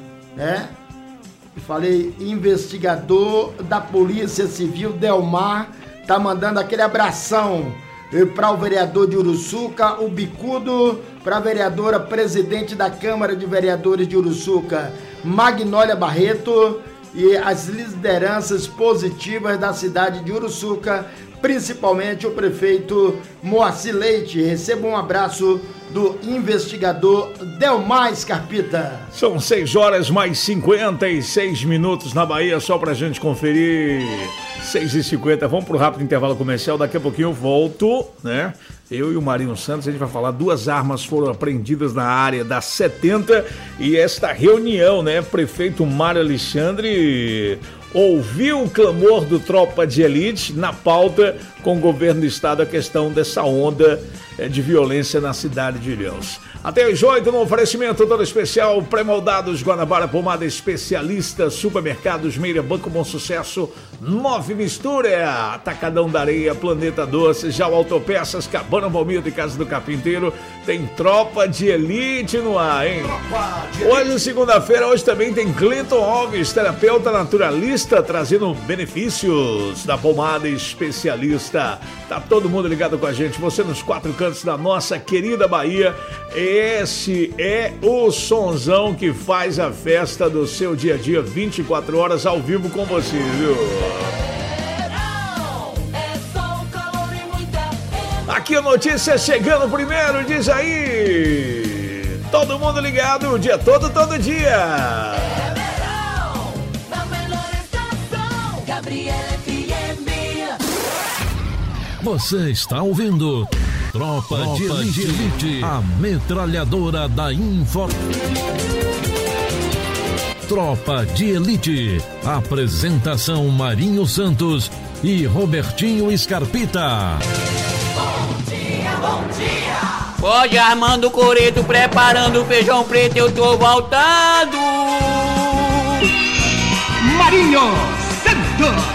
falei investigador da Polícia Civil, Delmar, tá mandando aquele abração para o vereador de Uruçuca, o Bicudo, para a vereadora presidente da Câmara de Vereadores de Uruçuca, Magnólia Barreto, e as lideranças positivas da cidade de Uruçuca, principalmente o prefeito Moacir Leite. Receba um abraço do investigador Delmar Scarpita. São 6h mais 56 na Bahia, só pra gente conferir. 6h50, vamos pro rápido intervalo comercial, daqui a pouquinho eu volto, né? Eu e o Marinho Santos, a gente vai falar, 2 armas foram apreendidas na área da 70 e esta reunião, né? Prefeito Mário Alexandre ouviu o clamor do Tropa de Elite na pauta com o governo do estado, a questão dessa onda de violência na cidade de Ilhéus. Até às 8 no oferecimento todo especial, pré-moldados, Guanabara, pomada especialista, supermercados, Meira, Banco Bom Sucesso, 9 Mistura, Atacadão da Areia, Planeta Doce, já o Autopeças, Cabana Balmildo e Casa do Carpinteiro, tem Tropa de Elite no ar, hein? Hoje, segunda-feira, hoje também tem Clinton Alves, terapeuta naturalista, trazendo benefícios da pomada especialista. Tá todo mundo ligado com a gente, você nos 4 cantos da nossa querida Bahia. Esse é o sonzão que faz a festa do seu dia a dia, 24 horas ao vivo com você, viu? Aqui a notícia chegando primeiro, diz aí. Todo mundo ligado, o dia todo dia. Você está ouvindo Tropa de Elite, a metralhadora da Tropa de Elite, apresentação Marinho Santos e Robertinho Scarpita. Bom dia, bom dia. Pode armando o coreto, preparando o feijão preto, eu tô voltando. Marinho Santos.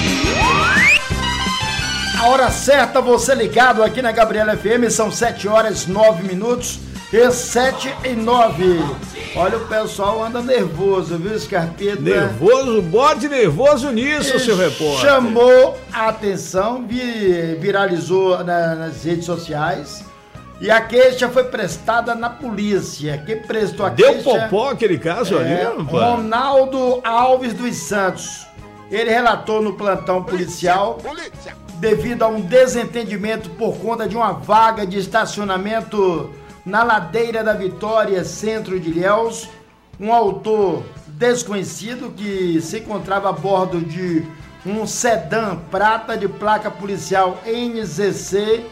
A hora certa, você ligado aqui na Gabriela FM, são 7h09 e 7h09. Olha, o pessoal anda nervoso, viu, Scarpita? Nervoso? Bote nervoso nisso, seu repórter. Chamou a atenção, viralizou nas redes sociais. E a queixa foi prestada na polícia. Quem prestou a queixa... Deu popó aquele caso ali, rapaz? Ronaldo Alves dos Santos. Ele relatou no plantão policial... devido a um desentendimento por conta de uma vaga de estacionamento na Ladeira da Vitória, centro de Ilhéus, um autor desconhecido que se encontrava a bordo de um sedã prata de placa policial NZC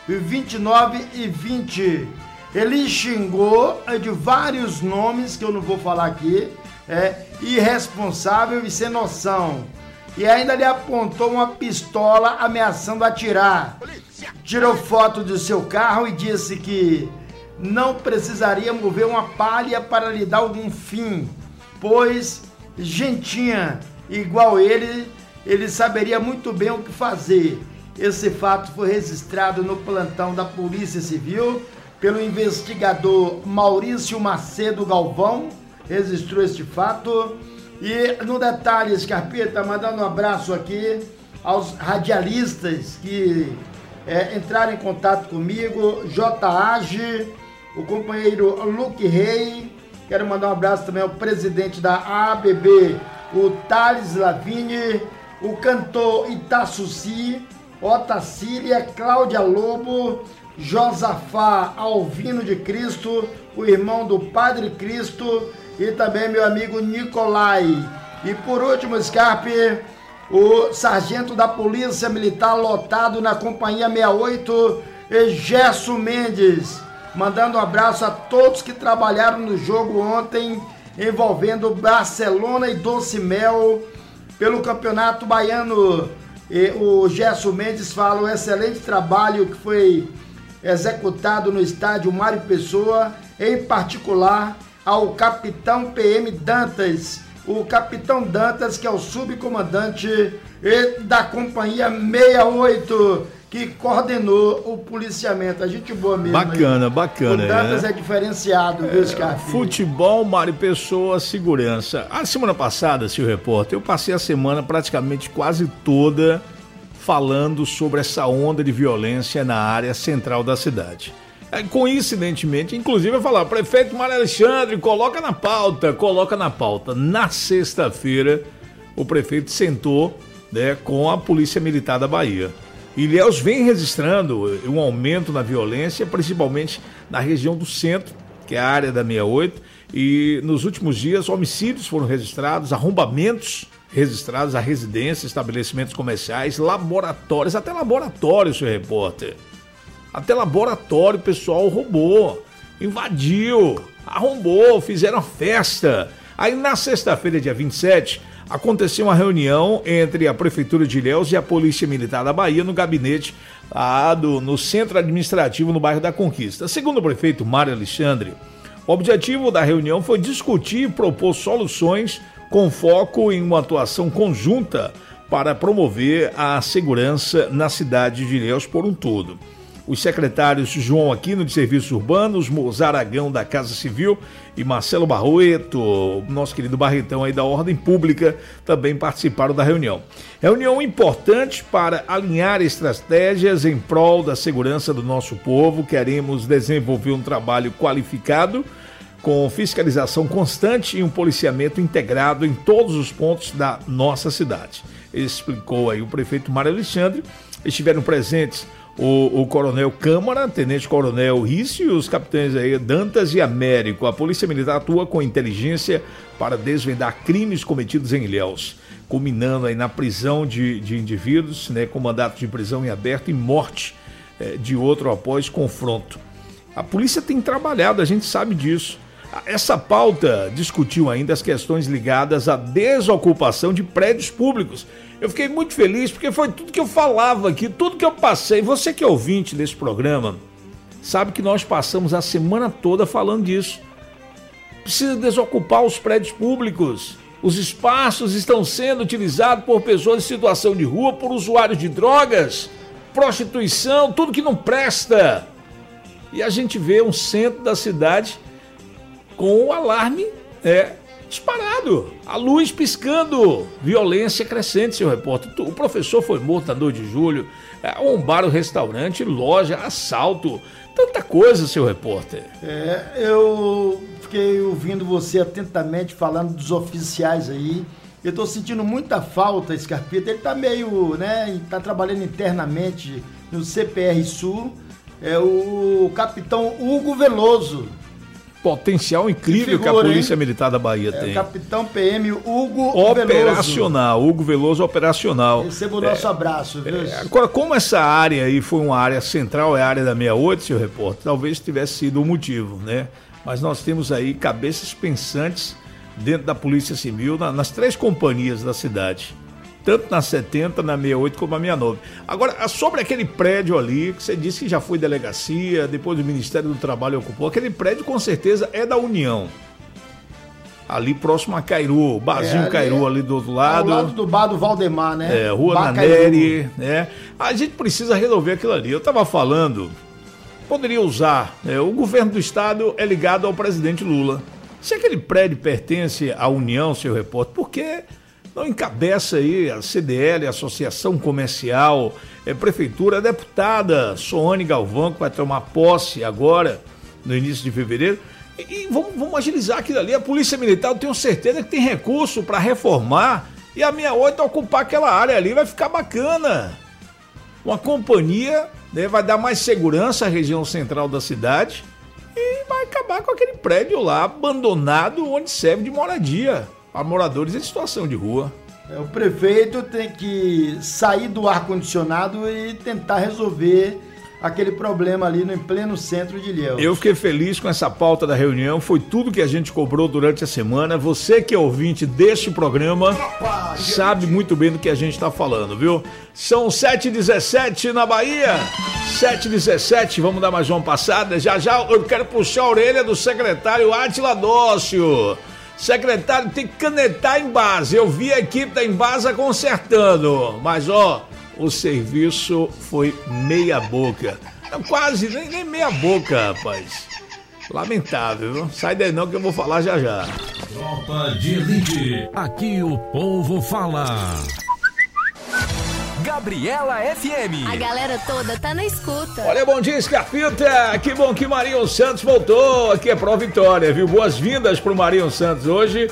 2920. Ele xingou de vários nomes que eu não vou falar aqui, irresponsável e sem noção. E ainda lhe apontou uma pistola ameaçando atirar. Tirou foto do seu carro e disse que não precisaria mover uma palha para lhe dar algum fim, pois gentinha igual ele saberia muito bem o que fazer. Esse fato foi registrado no plantão da Polícia Civil pelo investigador Maurício Macedo Galvão, registrou este fato. E no detalhe, Scarpeta, mandando um abraço aqui aos radialistas que entraram em contato comigo, J.A.G., o companheiro Luke Rey. Quero mandar um abraço também ao presidente da ABB, o Thales Lavigne, o cantor Itaçuci, Otacília, Cláudia Lobo, Josafá Alvino de Cristo, o irmão do Padre Cristo, e também meu amigo Nicolai. E por último, Scarpe, o sargento da Polícia Militar lotado na Companhia 68, Gerson Mendes, mandando um abraço a todos que trabalharam no jogo ontem, envolvendo Barcelona e Doce Mel, pelo Campeonato Baiano. E o Gerson Mendes fala o excelente trabalho que foi executado no estádio Mário Pessoa, em particular ao capitão PM Dantas, o capitão Dantas, que é o subcomandante da Companhia 68, que coordenou o policiamento. A gente boa mesmo. Bacana, bacana. O Dantas é diferenciado, viu, Scarpinho? Futebol, Mário Pessoa, segurança. A semana passada, senhor repórter, eu passei a semana praticamente quase toda falando sobre essa onda de violência na área central da cidade. Coincidentemente, inclusive eu falar, prefeito Mário Alexandre, coloca na pauta. Na sexta-feira, o prefeito sentou, né, com a Polícia Militar da Bahia. Ilhéus vem registrando um aumento na violência, principalmente na região do centro, que é a área da 68, e nos últimos dias homicídios foram registrados, arrombamentos registrados a residências, estabelecimentos comerciais, laboratórios, até laboratório, senhor repórter. Até laboratório o pessoal roubou, invadiu, arrombou, fizeram a festa. Aí na sexta-feira, dia 27, aconteceu uma reunião entre a Prefeitura de Ilhéus e a Polícia Militar da Bahia no gabinete no centro administrativo no bairro da Conquista. Segundo o prefeito Mário Alexandre, o objetivo da reunião foi discutir e propor soluções com foco em uma atuação conjunta para promover a segurança na cidade de Ilhéus por um todo. Os secretários João Aquino, de Serviços Urbanos, Moza Aragão, da Casa Civil, e Marcelo Barreto, nosso querido Barretão aí da Ordem Pública, também participaram da reunião. Reunião importante para alinhar estratégias em prol da segurança do nosso povo. Queremos desenvolver um trabalho qualificado, com fiscalização constante e um policiamento integrado em todos os pontos da nossa cidade. Explicou aí o prefeito Mário Alexandre. Estiveram presentes o coronel Câmara, tenente coronel Rício e os capitães aí Dantas e Américo. A Polícia Militar atua com inteligência para desvendar crimes cometidos em Ilhéus, culminando aí na prisão de indivíduos, né, com mandato de prisão em aberto e morte de outro após confronto. A polícia tem trabalhado, a gente sabe disso. Essa pauta discutiu ainda as questões ligadas à desocupação de prédios públicos. Eu fiquei muito feliz porque foi tudo que eu falava aqui, tudo que eu passei. Você que é ouvinte desse programa, sabe que nós passamos a semana toda falando disso. Precisa desocupar os prédios públicos. Os espaços estão sendo utilizados por pessoas em situação de rua, por usuários de drogas, prostituição, tudo que não presta. E a gente vê um centro da cidade com o alarme disparado, a luz piscando, violência crescente, seu repórter. O professor foi morto na 2 de julho, arrombaram restaurante, loja, assalto, tanta coisa, seu repórter. Eu fiquei ouvindo você atentamente falando dos oficiais aí. Eu tô sentindo muita falta, Scarpeta. Ele tá meio, né, tá trabalhando internamente no CPR Sul. É o capitão Hugo Veloso. Potencial incrível figura, que a Polícia Militar da Bahia tem. O capitão PM Hugo operacional, Veloso. Hugo Veloso operacional. Receba o nosso abraço, viu? Agora, como essa área aí foi uma área central, é a área da 68, seu repórter, talvez tivesse sido o motivo, né? Mas nós temos aí cabeças pensantes dentro da Polícia Civil, nas 3 companhias da cidade. Tanto na 70, na 68 como na 69. Agora, sobre aquele prédio ali, que você disse que já foi delegacia, depois o Ministério do Trabalho ocupou, aquele prédio com certeza é da União. Ali próximo a Cairu, barzinho Cairu ali do outro lado. Ao lado do bar do Valdemar, né? Rua Naneri, né? A gente precisa resolver aquilo ali. Eu estava falando, poderia usar, o governo do estado é ligado ao presidente Lula. se aquele prédio pertence à União, seu repórter, por que não encabeça aí a CDL, a Associação Comercial, Prefeitura, a deputada Soane Galvão, que vai tomar posse agora, no início de fevereiro, e vamos agilizar aquilo ali. A Polícia Militar, eu tenho certeza que tem recurso para reformar e a 68 ocupar aquela área ali, vai ficar bacana. Uma companhia, né, vai dar mais segurança à região central da cidade e vai acabar com aquele prédio lá abandonado onde serve de moradia a moradores em situação de rua. O prefeito tem que sair do ar-condicionado e tentar resolver aquele problema ali no pleno centro de Ilhéus. Eu fiquei feliz com essa pauta da reunião, foi tudo que a gente cobrou durante a semana. Você que é ouvinte deste programa sabe muito bem do que a gente está falando, viu? São 7h17 na Bahia, 7h17, vamos dar mais uma passada. Já eu quero puxar a orelha do secretário Átila Dócio. Secretário, tem que canetar em base. Eu vi a equipe da Embasa consertando, mas o serviço foi meia boca. Não, quase, nem meia boca, rapaz. Lamentável, viu? Sai daí não que eu vou falar já. Tropa de Elite, aqui o povo fala. Gabriela FM. A galera toda tá na escuta. Olha, bom dia, Scarpita. Que bom que Marinho Santos voltou aqui pro Vitória, viu? Boas-vindas pro Marinho Santos. Hoje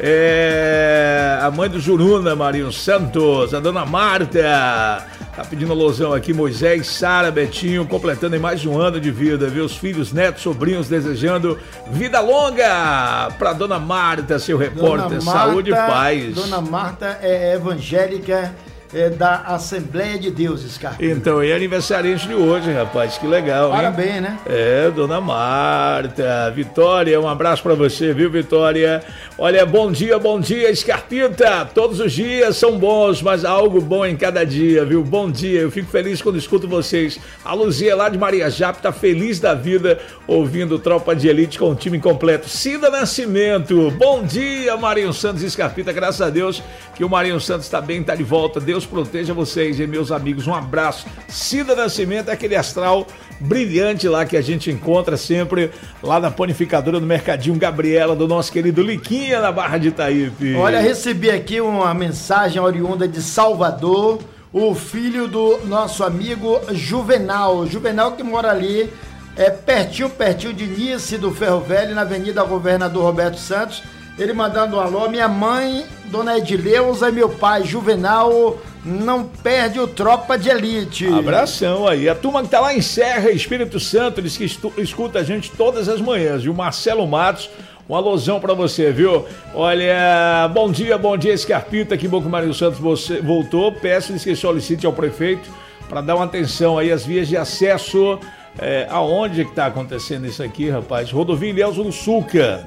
a mãe do Juruna, Marinho Santos, a dona Marta. Tá pedindo alusão aqui, Moisés, Sara, Betinho, completando em mais um ano de vida, viu? Os filhos, netos, sobrinhos desejando vida longa pra dona Marta, seu repórter. Saúde e paz. Dona Marta é evangélica, da Assembleia de Deus, Scarpita. Então, é aniversariante de hoje, rapaz, que legal, hein? Parabéns, né? Dona Marta, Vitória, um abraço pra você, viu, Vitória? Olha, bom dia, Scarpita, todos os dias são bons, mas há algo bom em cada dia, viu? Bom dia, eu fico feliz quando escuto vocês. A Luzia lá de Maria Jape tá feliz da vida ouvindo Tropa de Elite com o time completo. Cida Nascimento, bom dia, Marinho Santos e Scarpita, graças a Deus que o Marinho Santos tá bem, tá de volta, Deus proteja vocês, e meus amigos, um abraço. Cida Nascimento é aquele astral brilhante lá que a gente encontra sempre lá na panificadora do Mercadinho Gabriela, do nosso querido Liquinha, na Barra de Itaípe. Olha, recebi aqui uma mensagem oriunda de Salvador, o filho do nosso amigo Juvenal que mora ali, pertinho de Nice do Ferro Velho, na Avenida Governador Roberto Santos. Ele mandando um alô, minha mãe, dona Edileuza, e meu pai, Juvenal, não perde o Tropa de Elite. Abração aí. A turma que tá lá em Serra, Espírito Santo, diz que escuta a gente todas as manhãs, viu? Marcelo Matos, um alôzão pra você, viu? Olha, bom dia, Scarpita, que bom que o Marinho Santos voltou. Peço que solicite ao prefeito para dar uma atenção aí às vias de acesso. Aonde é que tá acontecendo isso aqui, rapaz? Rodovia Ilhéus Uruçuca.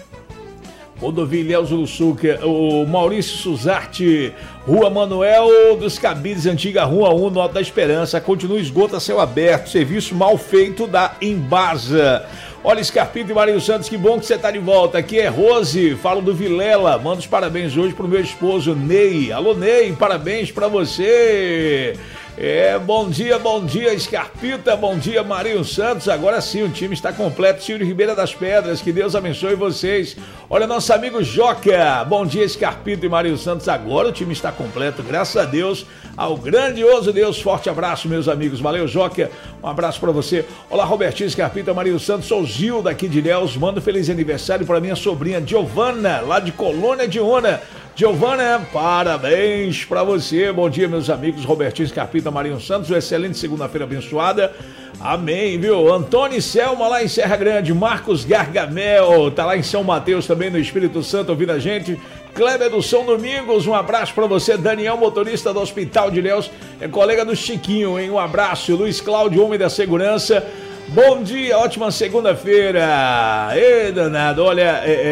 O Maurício Suzarte, Rua Manuel dos Cabides, antiga Rua 1, Nota da Esperança, continua esgoto a céu aberto, serviço mal feito da Embasa. Olha, Scarpita e Marinho Santos, que bom que você tá de volta. Aqui é Rose, falo do Vilela, mando os parabéns hoje pro meu esposo Ney. Alô, Ney, parabéns pra você. Bom dia, Scarpita, bom dia, Marinho Santos. Agora sim, o time está completo. Ciro Ribeira das Pedras, que Deus abençoe vocês. Olha, nosso amigo Joca, bom dia, Scarpita e Marinho Santos. Agora o time está completo, graças a Deus, ao grandioso Deus. Forte abraço, meus amigos. Valeu, Joca, um abraço para você. Olá, Robertinho, Scarpita, Marinho Santos. Sou o Gil daqui de Ilhéus. Mando feliz aniversário para minha sobrinha Giovana, lá de Colônia de Ona. Giovana, parabéns pra você. Bom dia, meus amigos. Robertinho, Scarpita, Marinho Santos. Uma excelente segunda-feira abençoada. Amém, viu? Antônio e Selma lá em Serra Grande. Marcos Gargamel, tá lá em São Mateus também, no Espírito Santo, ouvindo a gente. Kleber do São Domingos, um abraço pra você. Daniel, motorista do Hospital de Ilhéus, colega do Chiquinho, hein? Um abraço. Luiz Cláudio, homem da segurança. Bom dia, ótima segunda-feira. Danado, olha,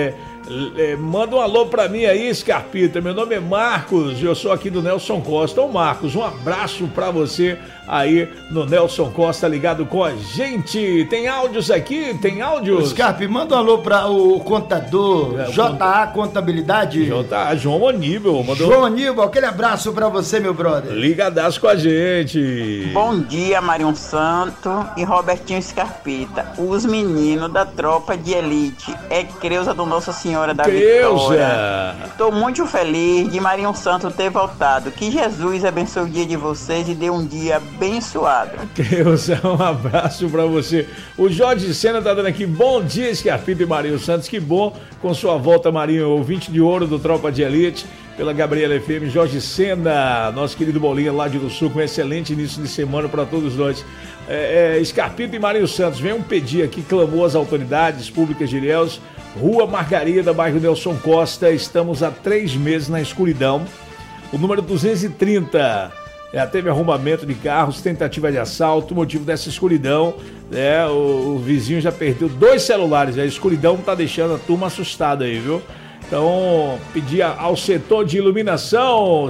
Manda um alô pra mim aí, Scarpita. Meu nome é Marcos, eu sou aqui do Nelson Costa. Ô Marcos, um abraço pra você aí no Nelson Costa, ligado com a gente. Tem áudios aqui? Tem áudios? Scarpe, manda um alô pra o contador J.A. Contabilidade. J.A. João Aníbal. João Aníbal, aquele abraço pra você, meu brother. Ligadaço com a gente. Bom dia, Marion Santo e Robertinho Scarpita. Os meninos da tropa de elite. É Creuza do Nossa Senhora da Vitória. Estou muito feliz de Marion Santo ter voltado. Que Jesus abençoe o dia de vocês e dê um dia abençoado. Creuza, um abraço pra você. O Jorge Sena tá dando aqui, bom dia, Scarpita e Marinho Santos, que bom com sua volta, Marinho, ouvinte de ouro do Tropa de Elite, pela Gabriela FM, Jorge Sena, nosso querido Bolinha lá do Sul, com um excelente início de semana para todos nós. Scarpita e Marinho Santos, vem um pedir aqui, clamou às autoridades públicas de Ilhéus, Rua Margarida, bairro Nelson Costa, estamos há 3 meses na escuridão, o número 230... teve arrombamento de carros, tentativa de assalto, motivo dessa escuridão, o vizinho já perdeu 2 celulares, a escuridão tá deixando a turma assustada aí, viu? Então, pedir ao setor de iluminação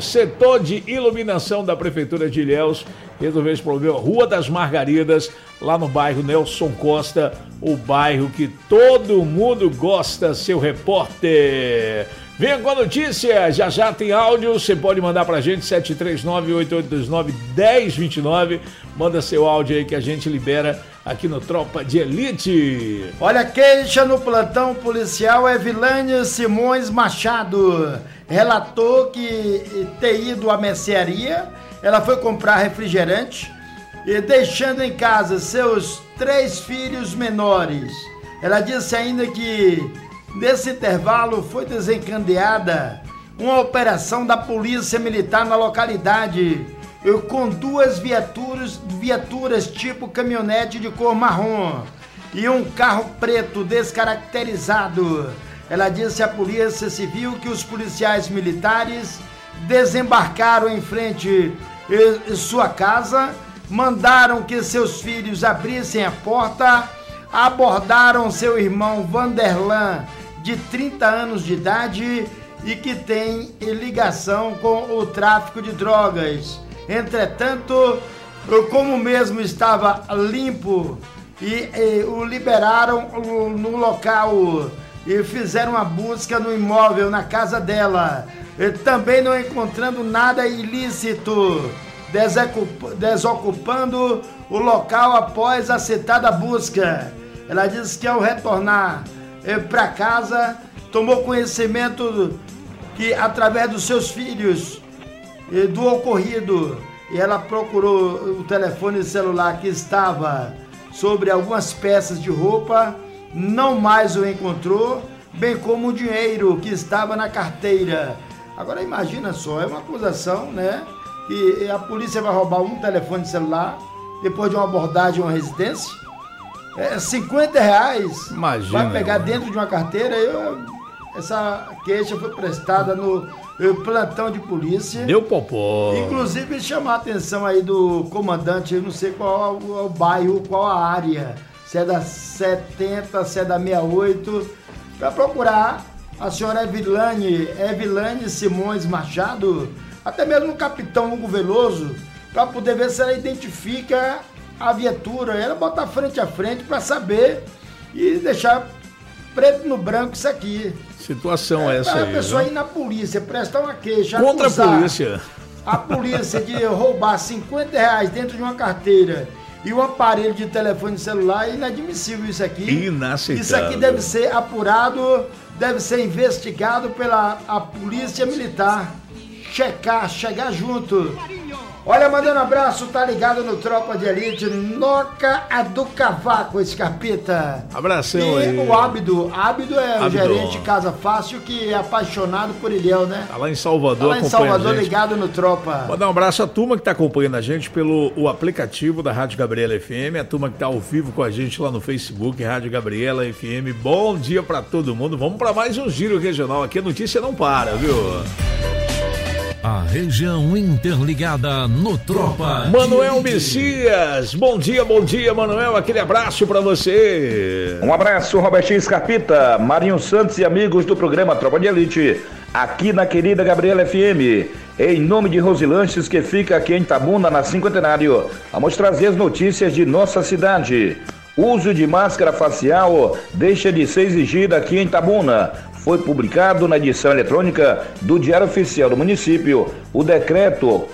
da Prefeitura de Ilhéus, resolver esse problema, Rua das Margaridas, lá no bairro Nelson Costa, o bairro que todo mundo gosta, seu repórter. Venha com a notícia, já tem áudio, você pode mandar pra gente, 739-8829-1029, manda seu áudio aí que a gente libera aqui no Tropa de Elite. Olha, queixa no plantão policial, Evilânia Simões Machado relatou que ter ido à mercearia, ela foi comprar refrigerante e deixando em casa seus 3 filhos menores. Ela disse ainda que nesse intervalo foi desencadeada uma operação da Polícia Militar na localidade com 2 viaturas tipo caminhonete de cor marrom e um carro preto descaracterizado. Ela disse à Polícia Civil que os policiais militares desembarcaram em frente à sua casa, mandaram que seus filhos abrissem a porta, abordaram seu irmão Vanderlan, de 30 anos de idade e que tem ligação com o tráfico de drogas. Entretanto, como mesmo estava limpo e o liberaram no local e fizeram uma busca no imóvel, na casa dela, também não encontrando nada ilícito, desocupando o local após a citada busca. Ela disse que ao retornar para casa, tomou conhecimento que através dos seus filhos do ocorrido, e ela procurou o telefone celular que estava sobre algumas peças de roupa, não mais o encontrou, bem como o dinheiro que estava na carteira. Agora imagina só, é uma acusação, né? Que a polícia vai roubar um telefone celular depois de uma abordagem a uma residência. R$50 vai pegar dentro de uma carteira. Essa queixa foi prestada no plantão de polícia. Deu popó. Inclusive chamar a atenção aí do comandante, eu não sei qual é o bairro, qual a área, se é da 70, se é da 68, para procurar a senhora Evilane Simões Machado, até mesmo o capitão Hugo Veloso, para poder ver se ela identifica a viatura, ela bota frente a frente para saber e deixar preto no branco isso aqui. Situação essa aí. A pessoa ir na polícia, prestar uma queixa, contra a polícia. A polícia de roubar R$50 dentro de uma carteira e um aparelho de telefone celular, é inadmissível isso aqui. Inaceitável. Isso aqui deve ser apurado, deve ser investigado pela Polícia Militar. Chegar junto. Olha, mandando um abraço, tá ligado no Tropa de Elite, Noca do Cavaco, Scarpita. Abração aí. E o Ábido é o gerente de Casa Fácil, que é apaixonado por Ilhéus, né? Tá lá em Salvador, tá lá em Salvador, ligado no Tropa. Mandar um abraço à turma que tá acompanhando a gente pelo aplicativo da Rádio Gabriela FM, a turma que tá ao vivo com a gente lá no Facebook, Rádio Gabriela FM. Bom dia pra todo mundo. Vamos pra mais um giro regional aqui, a notícia não para, viu? A região interligada no Tropa Manuel Messias, bom dia, Manuel, aquele abraço pra você. Um abraço, Robertinho Scarpita, Marinho Santos e amigos do programa Tropa de Elite, aqui na querida Gabriela FM, em nome de Rosilanches, que fica aqui em Itabuna, na Cinquentenário, vamos trazer as notícias de nossa cidade. Uso de máscara facial deixa de ser exigido aqui em Itabuna. Foi publicado na edição eletrônica do Diário Oficial do Município o decreto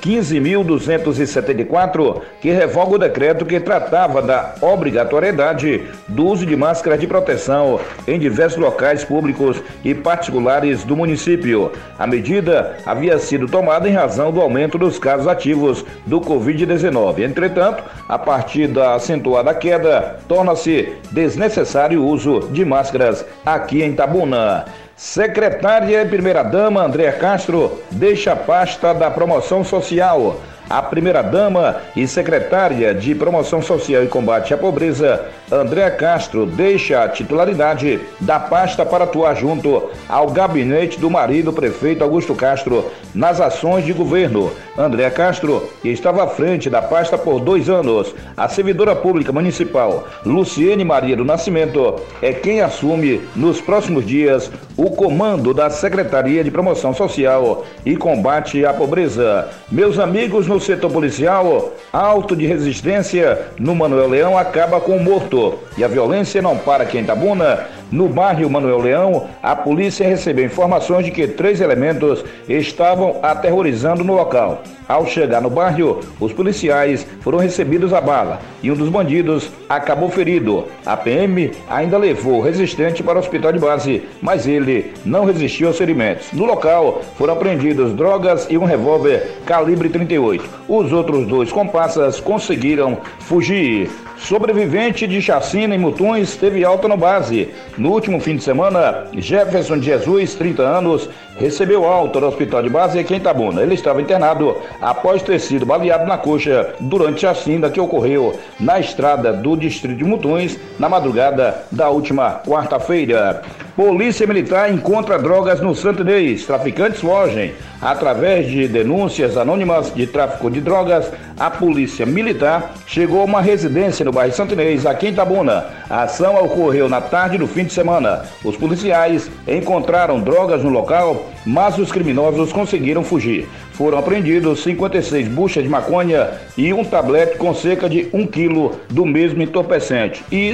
15.274, que revoga o decreto que tratava da obrigatoriedade do uso de máscaras de proteção em diversos locais públicos e particulares do município. A medida havia sido tomada em razão do aumento dos casos ativos do Covid-19. Entretanto, a partir da acentuada queda, torna-se desnecessário o uso de máscaras aqui em Itabuna. Secretária e primeira-dama Andréa Castro deixa a pasta da promoção social. A primeira-dama e secretária de Promoção Social e Combate à Pobreza, Andréa Castro, deixa a titularidade da pasta para atuar junto ao gabinete do marido, prefeito Augusto Castro, nas ações de governo. Andréa Castro estava à frente da pasta por 2 anos. A servidora pública municipal, Luciene Maria do Nascimento, é quem assume nos próximos dias o comando da Secretaria de Promoção Social e Combate à Pobreza. Meus amigos, no setor policial, auto de resistência no Manuel Leão acaba com o morto e a violência não para aqui em Itabuna. No bairro Manuel Leão, a polícia recebeu informações de que 3 elementos estavam aterrorizando no local. Ao chegar no bairro, os policiais foram recebidos a bala e um dos bandidos acabou ferido. A PM ainda levou o resistente para o hospital de base, mas ele não resistiu aos ferimentos. No local, foram apreendidos drogas e um revólver calibre 38. Os outros 2 comparsas conseguiram fugir. Sobrevivente de chacina em Mutuns teve alta no base. No último fim de semana, Jefferson de Jesus, 30 anos, recebeu alta no hospital de base aqui em Itabuna. Ele estava internado após ter sido baleado na coxa durante a chacina que ocorreu na estrada do distrito de Mutuns na madrugada da última quarta-feira. Polícia Militar encontra drogas no Santo Inês. Traficantes fogem. Através de denúncias anônimas de tráfico de drogas, a Polícia Militar chegou a uma residência no bairro Santo Inês, aqui em Itabuna. A ação ocorreu na tarde do fim de semana. Os policiais encontraram drogas no local, mas os criminosos conseguiram fugir. Foram apreendidos 56 buchas de maconha e um tablete com cerca de 1 quilo do mesmo entorpecente e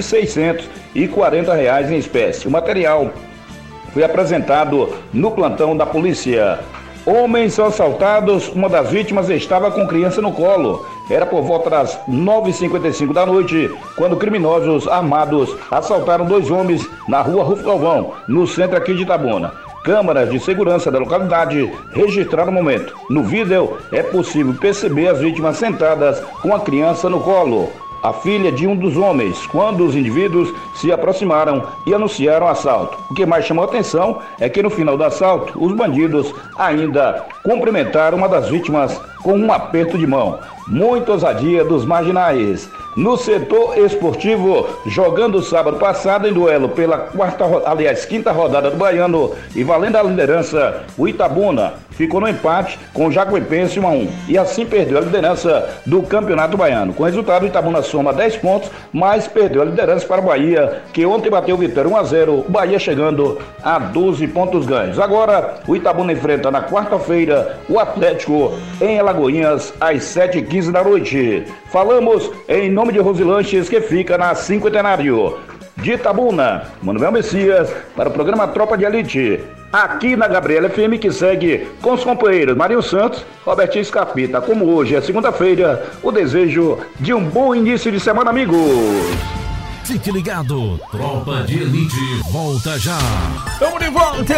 R$640 em espécie. O material foi apresentado no plantão da polícia. Homens são assaltados, uma das vítimas estava com criança no colo. Era por volta das 9h55 da noite, quando criminosos armados assaltaram 2 homens na rua Rufo Galvão, no centro aqui de Itabuna. Câmeras de segurança da localidade registraram o momento. No vídeo é possível perceber as vítimas sentadas com a criança no colo, a filha de um dos homens, quando os indivíduos se aproximaram e anunciaram o assalto. O que mais chamou a atenção é que no final do assalto, os bandidos ainda cumprimentaram uma das vítimas com um aperto de mão. Muita ousadia dos marginais. No setor esportivo, jogando sábado passado em duelo pela quinta rodada do Baiano e valendo a liderança, o Itabuna ficou no empate com o Jacuipense 1-1 e assim perdeu a liderança do Campeonato Baiano. Com o resultado, o Itabuna soma 10 pontos, mas perdeu a liderança para o Bahia, que ontem bateu o Vitória 1-0, o Bahia chegando a 12 pontos ganhos. Agora, o Itabuna enfrenta na quarta-feira o Atlético em Alagoinhas às 7h15 da noite. Falamos em nome de Rosilanches, que fica na Cinquentenário. De Itabuna, Manuel Messias, para o programa Tropa de Elite, aqui na Gabriela FM, que segue com os companheiros Marinho Santos, Robertinho Scarpita. Como hoje é segunda-feira, o desejo de um bom início de semana, amigos. Fique ligado, Tropa de Elite volta já. Tamo de volta!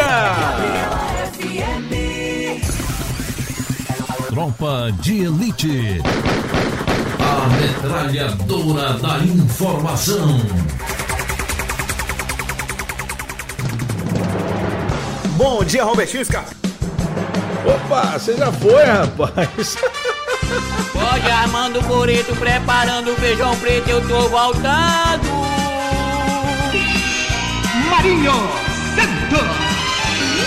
Tropa de Elite, a metralhadora da informação. Bom dia, Robertinho Scarpita. Opa, você já foi, rapaz? Pode armando o coreto, preparando o feijão preto, eu tô voltando. Marinho Santos.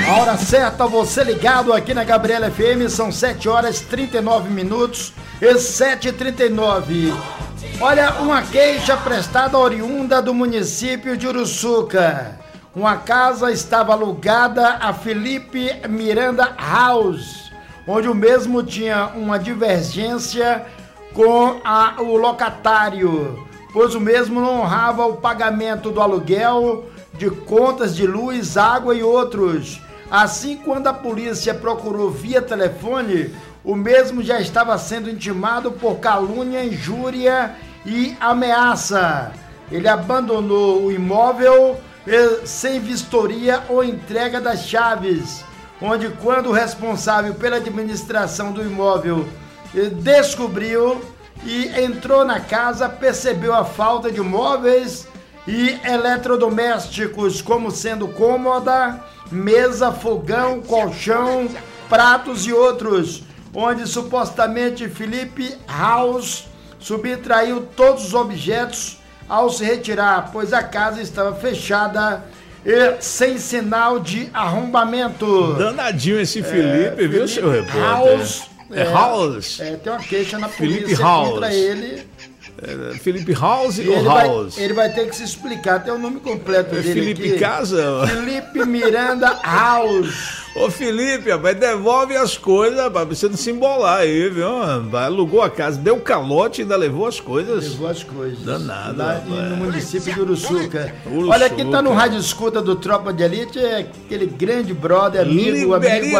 A hora certa, você ligado aqui na Gabriela FM, são 7h39 e 7h39. Olha, uma queixa prestada oriunda do município de Uruçuca. Uma casa estava alugada a Felipe Miranda House, onde o mesmo tinha uma divergência com o locatário, pois o mesmo não honrava o pagamento do aluguel, de contas de luz, água e outros. Assim, quando a polícia procurou via telefone, o mesmo já estava sendo intimado por calúnia, injúria e ameaça. Ele abandonou o imóvel sem vistoria ou entrega das chaves, onde, quando o responsável pela administração do imóvel descobriu e entrou na casa, percebeu a falta de móveis e eletrodomésticos, como sendo cômoda, mesa, fogão, colchão, pratos e outros, onde supostamente Felipe House subtraiu todos os objetos ao se retirar, pois a casa estava fechada e sem sinal de arrombamento. Danadinho esse Felipe, viu, seu repórter? House. Tem uma queixa na polícia contra ele. Felipe House ou House? Ele vai ter que se explicar, tem o nome completo dele Felipe aqui. Casa? Felipe Miranda House. Ô Felipe, rapaz, devolve as coisas, rapaz, pra você não se embolar aí, viu? Alugou a casa, deu calote e ainda levou as coisas. Levou as coisas. Danado, lá no município de Uruçuca. Olha, quem tá no rádio escuta do Tropa de Elite é aquele grande brother, amigo.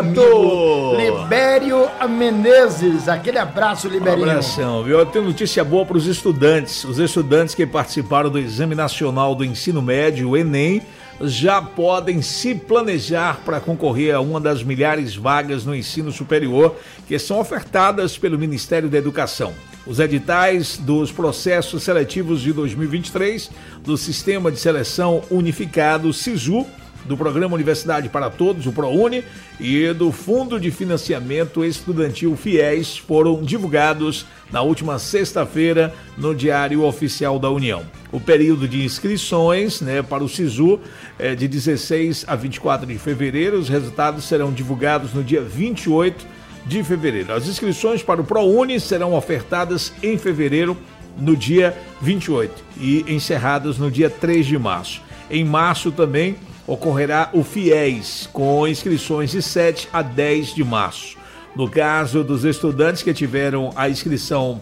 Libério Menezes. Aquele abraço, Liberinho. Um abração, viu? Eu tenho notícia boa para os estudantes. Os estudantes que participaram do Exame Nacional do Ensino Médio, o Enem, já podem se planejar para concorrer a uma das milhares de vagas no ensino superior que são ofertadas pelo Ministério da Educação. Os editais dos processos seletivos de 2023 do Sistema de Seleção Unificado, SISU, do Programa Universidade para Todos, o ProUni, e do Fundo de Financiamento Estudantil FIES foram divulgados na última sexta-feira no Diário Oficial da União. O período de inscrições, para o SISU é de 16 a 24 de fevereiro. Os resultados serão divulgados no dia 28 de fevereiro. As inscrições para o ProUni serão ofertadas em fevereiro, no dia 28, e encerradas no dia 3 de março. Em março também ocorrerá o FIES, com inscrições de 7 a 10 de março. No caso dos estudantes que tiveram a inscrição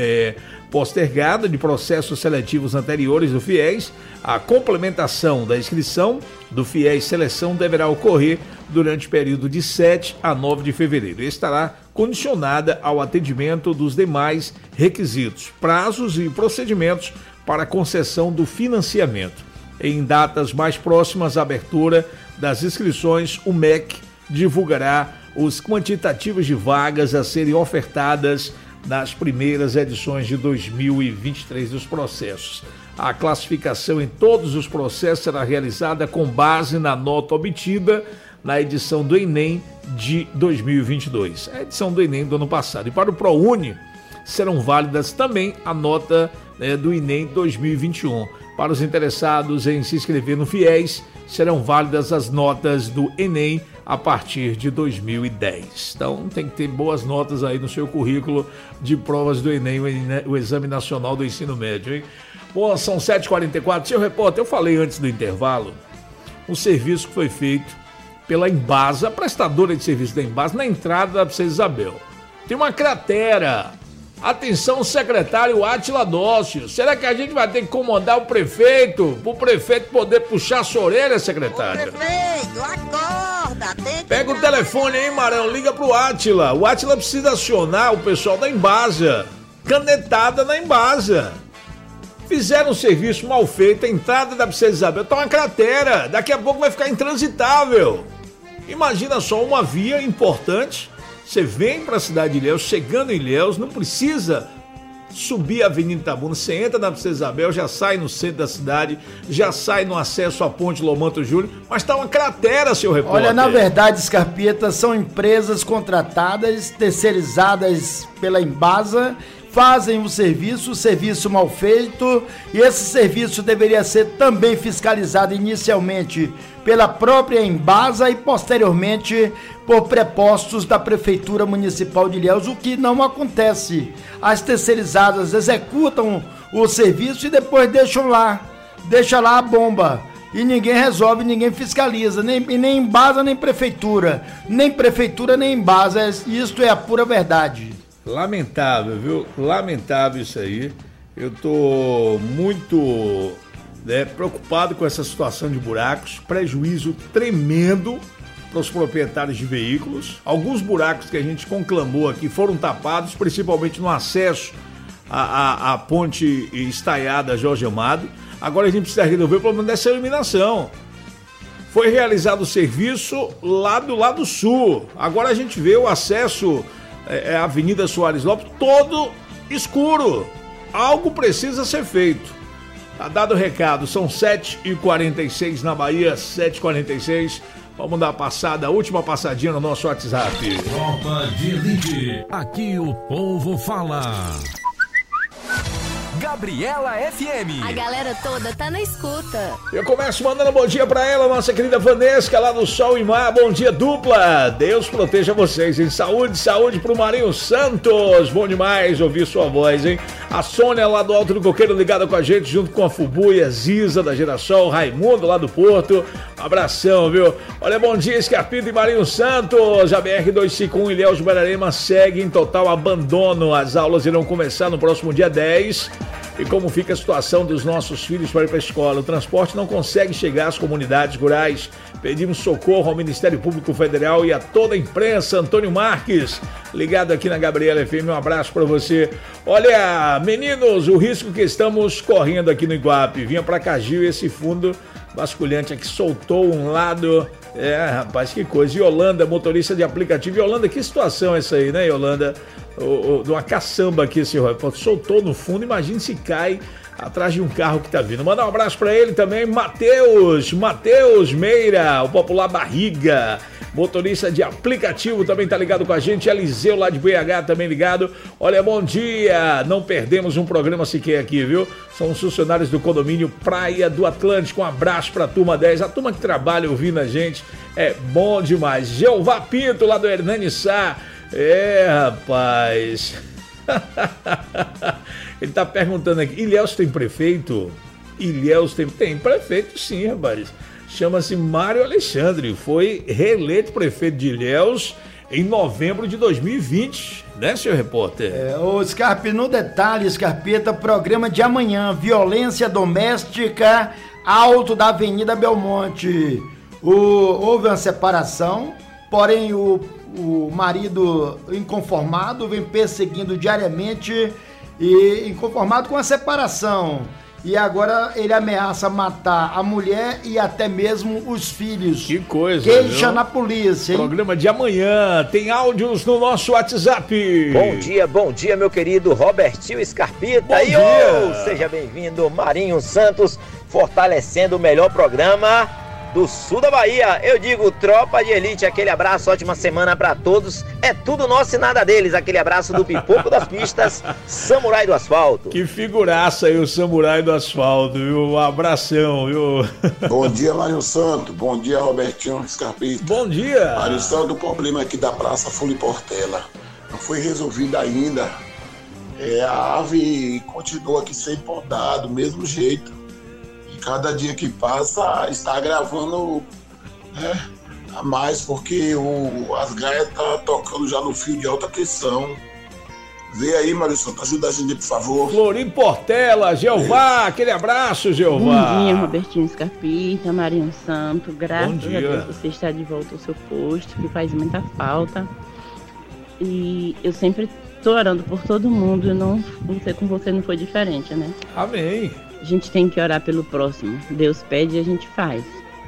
postergada de processos seletivos anteriores do FIES, a complementação da inscrição do FIES Seleção deverá ocorrer durante o período de 7 a 9 de fevereiro. Estará condicionada ao atendimento dos demais requisitos, prazos e procedimentos para concessão do financiamento. Em datas mais próximas à abertura das inscrições, o MEC divulgará os quantitativos de vagas a serem ofertadas nas primeiras edições de 2023 dos processos. A classificação em todos os processos será realizada com base na nota obtida na edição do Enem de 2022, a edição do Enem do ano passado. E para o ProUni serão válidas também a nota do Enem 2021. Para os interessados em se inscrever no FIES, serão válidas as notas do Enem a partir de 2010. Então tem que ter boas notas aí no seu currículo de provas do Enem, o Exame Nacional do Ensino Médio, hein? Bom, são 7h44. Seu repórter, eu falei antes do intervalo, um serviço que foi feito pela Embasa, a prestadora de serviço da Embasa, na entrada da Princesa Isabel. Tem uma cratera. Atenção, secretário Átila Dócio. Será que a gente vai ter que comandar o prefeito, para o prefeito poder puxar a sua orelha, secretário? Ô, prefeito, acorda. Pega o telefone aí, Marão, liga pro Átila. O Átila precisa acionar o pessoal da Embasa. Canetada na Embasa. Fizeram um serviço mal feito, a entrada da Princesa Isabel tá uma cratera. Daqui a pouco vai ficar intransitável. Imagina só, uma via importante. Você vem para a cidade de Ilhéus, chegando em Ilhéus, não precisa subir a Avenida Itabuna, você entra na Princesa Isabel, já sai no centro da cidade, já sai no acesso à Ponte Lomanto Júlio, mas tá uma cratera, seu repórter. Olha, na verdade, Scarpeta, são empresas contratadas, terceirizadas pela Embasa, fazem o serviço mal feito, e esse serviço deveria ser também fiscalizado inicialmente pela própria Embasa e posteriormente por prepostos da Prefeitura Municipal de Ilhéus, o que não acontece. As terceirizadas executam o serviço e depois deixa lá a bomba. E ninguém resolve, ninguém fiscaliza, nem Embasa, nem Prefeitura. Nem Prefeitura, nem Embasa. Isto é a pura verdade. Lamentável, viu? Lamentável isso aí. Eu tô muito preocupado com essa situação de buracos. Prejuízo tremendo para os proprietários de veículos. Alguns buracos que a gente conclamou aqui foram tapados, principalmente no acesso à ponte estaiada Jorge Amado. Agora a gente precisa resolver o problema dessa iluminação. Foi realizado o serviço lá do lado sul. Agora a gente vê o acesso à Avenida Soares Lopes todo escuro. Algo precisa ser feito. Tá dado o recado, são 7h46 na Bahia, 7h46. Vamos dar a última passadinha no nosso WhatsApp. Tropa de Elite, aqui o povo fala. Gabriela FM. A galera toda tá na escuta. Eu começo mandando bom dia pra ela, nossa querida Vanesca, lá do Sol e Mar. Bom dia, dupla. Deus proteja vocês, hein? Saúde pro Marinho Santos. Bom demais ouvir sua voz, hein? A Sônia, lá do Alto do Coqueiro, ligada com a gente, junto com a Fubu e a Ziza, da Geração, Raimundo, lá do Porto. Abração, viu? Olha, bom dia, Scarpita e Marinho Santos. A BR-251 Ilhéus Bararema segue em total abandono. As aulas irão começar no próximo dia 10. E como fica a situação dos nossos filhos para ir para a escola? O transporte não consegue chegar às comunidades rurais. Pedimos socorro ao Ministério Público Federal e a toda a imprensa. Antônio Marques, ligado aqui na Gabriela FM, um abraço para você. Olha, meninos, o risco que estamos correndo aqui no Iguape. Vinha para Cagil esse fundo vasculhante aqui soltou um lado. Rapaz, que coisa. Yolanda, motorista de aplicativo. Yolanda, que situação é essa aí, né, Yolanda? De uma caçamba aqui, esse soltou no fundo. Imagine se cai atrás de um carro que tá vindo. Mandar um abraço pra ele também, Matheus Meira, o popular Barriga, motorista de aplicativo, também tá ligado com a gente. Eliseu lá de BH também ligado. Olha, bom dia, não perdemos um programa sequer aqui, viu? São os funcionários do condomínio Praia do Atlântico. Um abraço pra turma 10, a turma que trabalha ouvindo a gente, é bom demais. Jeová Pinto lá do Hernani Sá. Rapaz. Ele tá perguntando aqui, Ilhéus tem prefeito? Ilhéus tem prefeito sim, rapaz. Chama-se Mário Alexandre, foi reeleito prefeito de Ilhéus em novembro de 2020, né, senhor repórter? Ô Scarpe, no detalhe, Scarpeta, programa de amanhã, violência doméstica, alto da Avenida Belmonte. Houve uma separação, porém o marido inconformado vem perseguindo diariamente e inconformado com a separação. E agora ele ameaça matar a mulher e até mesmo os filhos. Que coisa, queixa na polícia, hein? Programa de amanhã, tem áudios no nosso WhatsApp. Bom dia, meu querido Robertinho Scarpita. Bom dia. Seja bem-vindo, Marinho Santos, fortalecendo o melhor programa do sul da Bahia. Eu digo, Tropa de Elite, aquele abraço, ótima semana pra todos. É tudo nosso e nada deles. Aquele abraço do Pipoco das Pistas, Samurai do Asfalto. Que figuraça aí o Samurai do Asfalto, viu? Um abração, viu? Bom dia, Mário Santo. Bom dia, Robertinho Scarpita. Bom dia. Mário Santo, o problema aqui da Praça Folha Portela não foi resolvido ainda. A árvore continua aqui sem podar, do mesmo jeito. Cada dia que passa está agravando, né, a mais, porque as gaias estão tocando já no fio de alta tensão. Vê aí, Mário Santo, ajuda a gente, por favor. Florim Portela, Jeová, aquele abraço, Jeová. Bom dia, Robertinho Scarpita, Marinho Santo, graças a Deus você está de volta ao seu posto, que faz muita falta. E eu sempre estou orando por todo mundo, e não sei, com você não foi diferente, né? Amém. A gente tem que orar pelo próximo. Deus pede e a gente faz.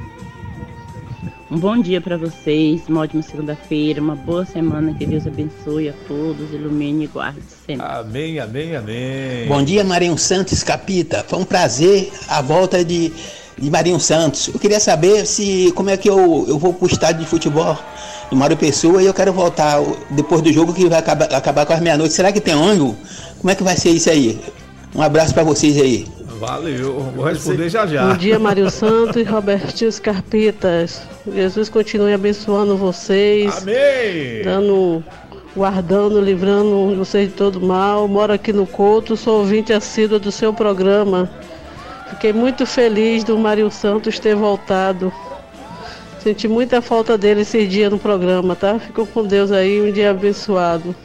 Um bom dia para vocês, uma ótima segunda-feira, uma boa semana, que Deus abençoe a todos, ilumine e guarde sempre. Amém, amém, amém. Bom dia, Marinho Santos, Capita. Foi um prazer a volta de Marinho Santos. Eu queria saber como é que eu vou pro estádio de futebol do Mário Pessoa e eu quero voltar depois do jogo que vai acabar com as meia-noite. Será que tem ônibus? Como é que vai ser isso aí? Um abraço para vocês aí. Valeu, vou responder já. Bom dia, Mário Santos e Robertinho Scarpitas. Jesus continue abençoando vocês. Amém! Guardando, livrando vocês de todo mal. Moro aqui no Couto, sou ouvinte assídua do seu programa. Fiquei muito feliz do Mário Santos ter voltado. Senti muita falta dele esse dia no programa, tá? Ficou com Deus aí, um dia abençoado.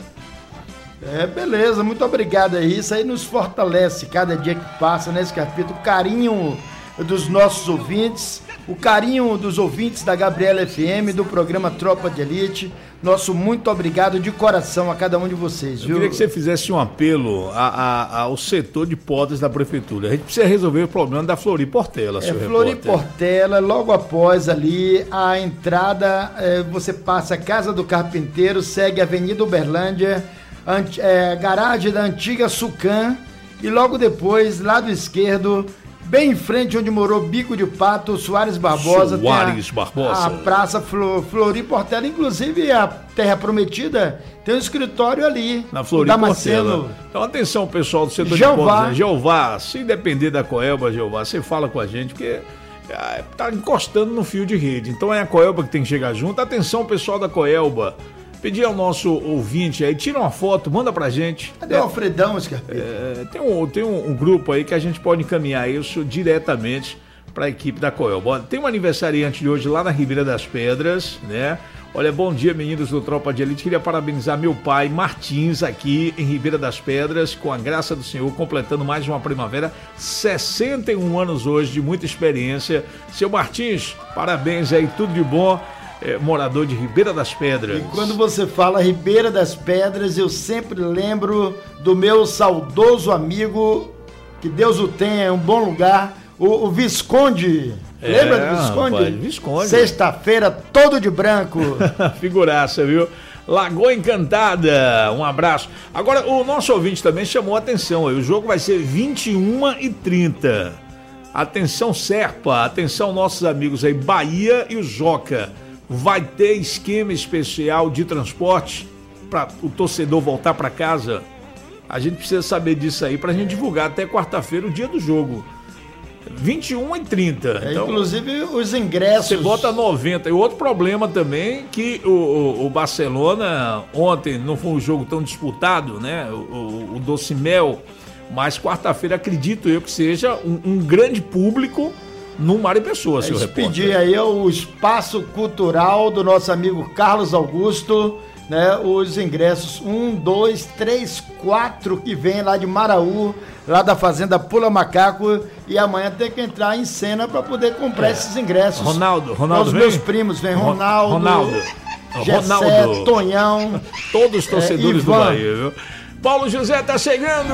Beleza, muito obrigado aí. Isso aí nos fortalece cada dia que passa, né, Scarpita? O carinho dos nossos ouvintes, o carinho dos ouvintes da Gabriela FM, do programa Tropa de Elite. Nosso muito obrigado de coração a cada um de vocês, viu? Eu queria que você fizesse um apelo ao setor de podas da prefeitura. A gente precisa resolver o problema da Flori Portela, seu Flori Portela, logo após ali a entrada, você passa a Casa do Carpinteiro, segue a Avenida Uberlândia, garagem da antiga Sucan, e logo depois, lado esquerdo, bem em frente onde morou Bico de Pato, Soares Barbosa. A Praça Flori Portela, inclusive a Terra Prometida, tem um escritório ali. Na Flori Portela. Então atenção, pessoal do setor de podas. Jeová, se depender da Coelba, Jeová, você fala com a gente, porque tá encostando no fio de rede. Então é a Coelba que tem que chegar junto. Atenção, pessoal da Coelba. Pedir ao nosso ouvinte aí, tira uma foto, manda pra gente. Cadê o Alfredão, Scarpita? Tem um grupo aí que a gente pode encaminhar isso diretamente pra equipe da Coelba. Tem um aniversariante de hoje lá na Ribeira das Pedras, né? Olha, bom dia, meninos do Tropa de Elite. Queria parabenizar meu pai, Martins, aqui em Ribeira das Pedras, com a graça do Senhor, completando mais uma primavera. 61 anos hoje, de muita experiência. Seu Martins, parabéns aí, tudo de bom. Morador de Ribeira das Pedras. E quando você fala Ribeira das Pedras, eu sempre lembro do meu saudoso amigo, que Deus o tenha em um bom lugar, o Visconde. Lembra do Visconde? Rapaz, Visconde. Sexta-feira, todo de branco. Figuraça, viu? Lagoa Encantada, um abraço. Agora, o nosso ouvinte também chamou a atenção. O jogo vai ser 21h30. Atenção, Serpa. Atenção, nossos amigos aí, Bahia e o Joca. Vai ter esquema especial de transporte para o torcedor voltar para casa? A gente precisa saber disso aí para a gente divulgar até quarta-feira, o dia do jogo. 21h30. Então, inclusive os ingressos. Você bota 90. E outro problema também, que o Barcelona ontem não foi um jogo tão disputado, né? O Doce Mel. Mas quarta-feira acredito eu que seja um grande público no Mário Pessoa, seu repórter. Pedir aí o espaço cultural do nosso amigo Carlos Augusto, né? Os ingressos 1, 2, 3, 4 que vem lá de Maraú, lá da Fazenda Pula Macaco, e amanhã tem que entrar em cena para poder comprar esses ingressos. Ronaldo os vem? Meus primos vem Ronaldo, Gessé, Tonhão, todos os torcedores do Bahia, viu? Paulo José tá chegando.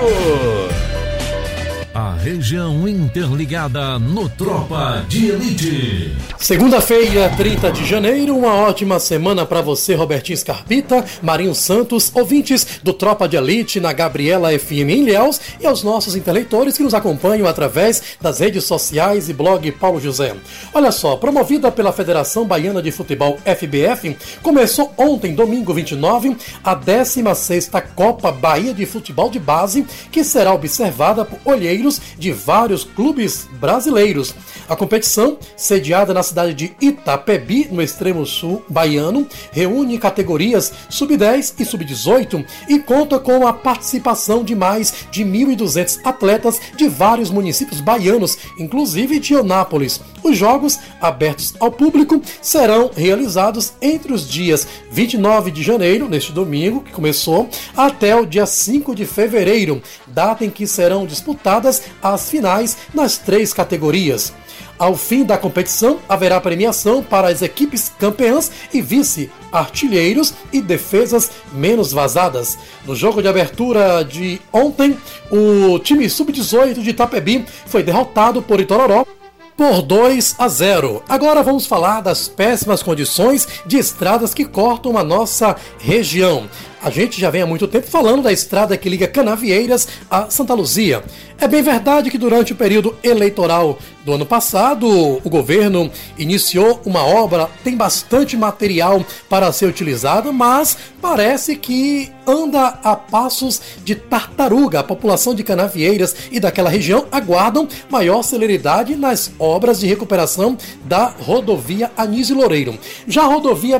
A região interligada no Tropa de Elite. Segunda-feira, 30 de janeiro, uma ótima semana para você, Robertinho Scarpita, Marinho Santos, ouvintes do Tropa de Elite na Gabriela FM em Ilhéus, e aos nossos inteleitores que nos acompanham através das redes sociais e blog Paulo José. Olha só, promovida pela Federação Baiana de Futebol FBF, começou ontem, domingo 29, a 16ª Copa Bahia de Futebol de Base, que será observada por olheiros de vários clubes brasileiros. A competição, sediada na cidade de Itapebi, no extremo sul baiano, reúne categorias sub-10 e sub-18 e conta com a participação de mais de 1.200 atletas de vários municípios baianos, inclusive de Eunápolis. Os jogos, abertos ao público, serão realizados entre os dias 29 de janeiro, neste domingo, que começou, até o dia 5 de fevereiro, data em que serão disputadas as finais nas 3 categorias. Ao fim da competição, haverá premiação para as equipes campeãs e vice-artilheiros e defesas menos vazadas. No jogo de abertura de ontem, o time sub-18 de Itapebi foi derrotado por Itororó por 2-0. Agora vamos falar das péssimas condições de estradas que cortam a nossa região. A gente já vem há muito tempo falando da estrada que liga Canavieiras a Santa Luzia. É bem verdade que durante o período eleitoral do ano passado, o governo iniciou uma obra, tem bastante material para ser utilizado, mas parece que anda a passos de tartaruga. A população de Canavieiras e daquela região aguardam maior celeridade nas obras de recuperação da rodovia Anísio Loureiro. Já a rodovia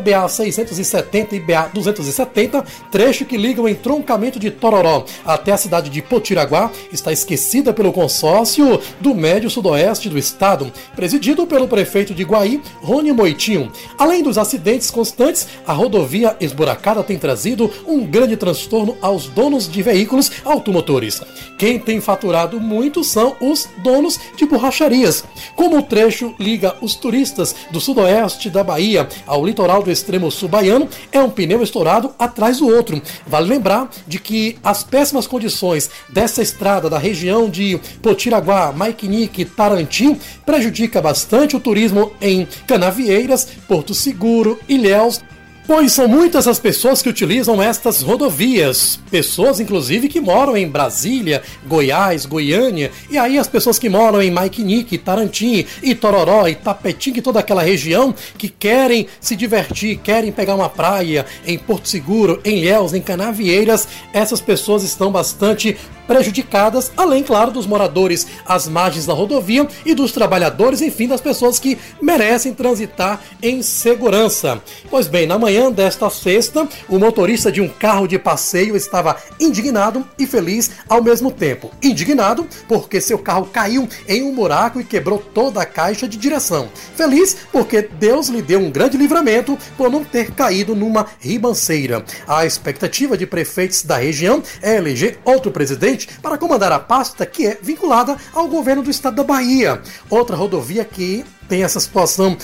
BA-670 e BA-270, trecho que liga o entroncamento de Tororó até a cidade de Potiraguá, está esquecida pelo consórcio do Médio Sudoeste do estado, presidido pelo prefeito de Guaí, Rony Moitinho. Além dos acidentes constantes, a rodovia esburacada tem trazido um grande transtorno aos donos de veículos automotores. Quem tem faturado muito são os donos de borracharias. Como o trecho liga os turistas do sudoeste da Bahia ao litoral do extremo sul baiano, é um pneu estourado atrás do outro. Vale lembrar de que as péssimas condições dessa estrada da região de Potiraguá, Maiquinique e Tarantim prejudica bastante o turismo em Canavieiras, Porto Seguro, Ilhéus, pois são muitas as pessoas que utilizam estas rodovias, pessoas inclusive que moram em Brasília, Goiás, Goiânia, e aí as pessoas que moram em Maiquinique, Tarantim, Itororó, Itapetinga e toda aquela região que querem se divertir, querem pegar uma praia em Porto Seguro, em Ilhéus, em Canavieiras, essas pessoas estão bastante prejudicadas, além, claro, dos moradores às margens da rodovia e dos trabalhadores, enfim, das pessoas que merecem transitar em segurança. Pois bem, na manhã desta sexta, o motorista de um carro de passeio estava indignado e feliz ao mesmo tempo. Indignado porque seu carro caiu em um buraco e quebrou toda a caixa de direção. Feliz porque Deus lhe deu um grande livramento por não ter caído numa ribanceira. A expectativa de prefeitos da região é eleger outro presidente para comandar a pasta que é vinculada ao governo do estado da Bahia. Outra rodovia que tem essa situação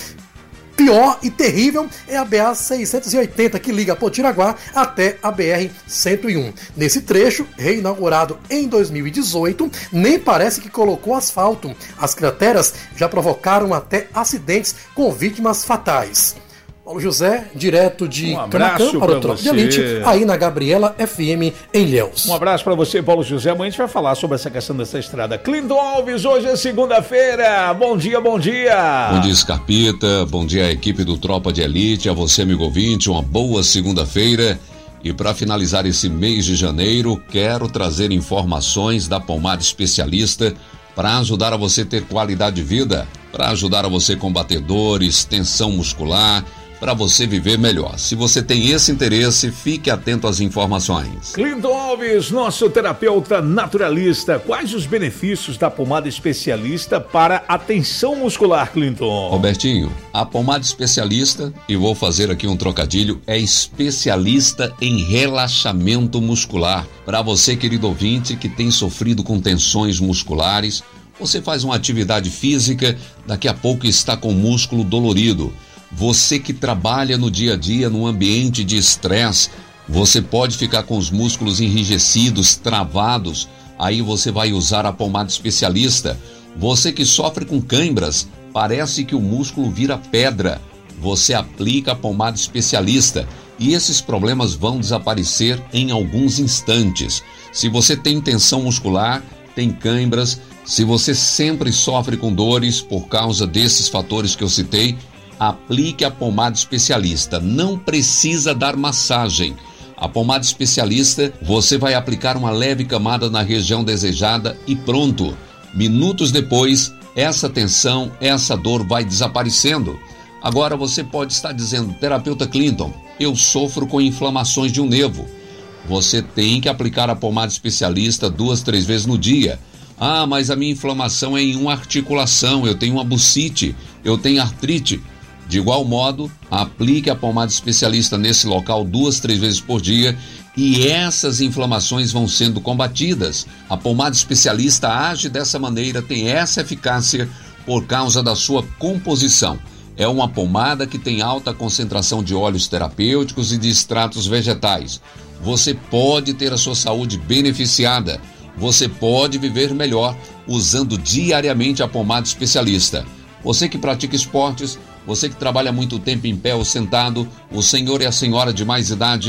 pior e terrível é a BA-680, que liga Potiraguá até a BR-101. Nesse trecho, reinaugurado em 2018, nem parece que colocou asfalto. As crateras já provocaram até acidentes com vítimas fatais. Paulo José, direto de Camacan para o Tropa de Elite, aí na Gabriela FM em Ilhéus. Um abraço para você, Paulo José. Amanhã a gente vai falar sobre essa questão dessa estrada. Clinton Alves, hoje é segunda-feira. Bom dia, bom dia. Bom dia, Scarpita. Bom dia à equipe do Tropa de Elite. A você, amigo ouvinte, uma boa segunda-feira. E para finalizar esse mês de janeiro, quero trazer informações da Pomada Especialista para ajudar a você ter qualidade de vida, para ajudar a você combater dores, tensão muscular, para você viver melhor. Se você tem esse interesse, fique atento às informações. Clinton Alves, nosso terapeuta naturalista, quais os benefícios da pomada especialista para a tensão muscular, Clinton? Robertinho, a pomada especialista, e vou fazer aqui um trocadilho, é especialista em relaxamento muscular. Para você, querido ouvinte, que tem sofrido com tensões musculares, você faz uma atividade física, daqui a pouco está com o músculo dolorido. Você que trabalha no dia a dia num ambiente de estresse, você pode ficar com os músculos enrijecidos, travados, aí você vai usar a pomada especialista. Você que sofre com câimbras, parece que o músculo vira pedra, você aplica a pomada especialista e esses problemas vão desaparecer em alguns instantes. Se você tem tensão muscular, tem câimbras, se você sempre sofre com dores por causa desses fatores que eu citei, aplique a pomada especialista. Não precisa dar massagem. A pomada especialista, você vai aplicar uma leve camada na região desejada e pronto. Minutos depois, essa tensão, essa dor vai desaparecendo. Agora você pode estar dizendo, terapeuta Clinton, eu sofro com inflamações de um nervo. Você tem que aplicar a pomada especialista 2-3 vezes no dia. Ah, mas a minha inflamação é em uma articulação, eu tenho uma bursite, eu tenho artrite. De igual modo, aplique a pomada especialista nesse local 2-3 vezes por dia e essas inflamações vão sendo combatidas. A pomada especialista age dessa maneira, tem essa eficácia por causa da sua composição. É uma pomada que tem alta concentração de óleos terapêuticos e de extratos vegetais. Você pode ter a sua saúde beneficiada. Você pode viver melhor usando diariamente a pomada especialista. Você que pratica esportes, você que trabalha muito tempo em pé ou sentado, o senhor e a senhora de mais idade,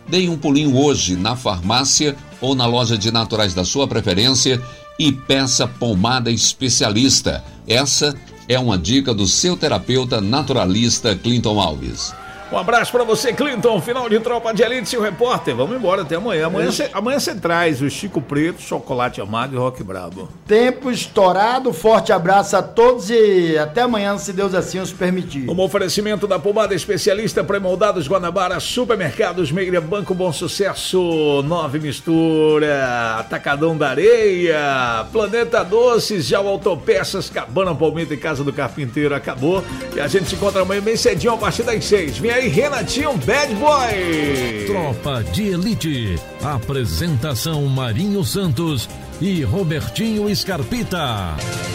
Dê um pulinho hoje na farmácia ou na loja de naturais da sua preferência e peça pomada especialista. Essa é uma dica do seu terapeuta naturalista Clinton Alves. Um abraço pra você, Clinton. Final de Tropa de Elite, seu repórter. Vamos embora até amanhã. Amanhã você traz o Chico Preto, Chocolate Amado e Rock Brabo. Tempo estourado. Forte abraço a todos e até amanhã, se Deus assim nos permitir. Um oferecimento da pomada especialista pré-moldados Guanabara, Supermercados Meira, Banco Bom Sucesso, Nove Mistura, Atacadão da Areia, Planeta Doces, Já Autopeças, Cabana Palmito e Casa do Carpinteiro. Acabou. E a gente se encontra amanhã bem cedinho a partir das 6. Vem aí, Renatinho Bad Boy. Tropa de Elite. Apresentação Marinho Santos e Robertinho Scarpita.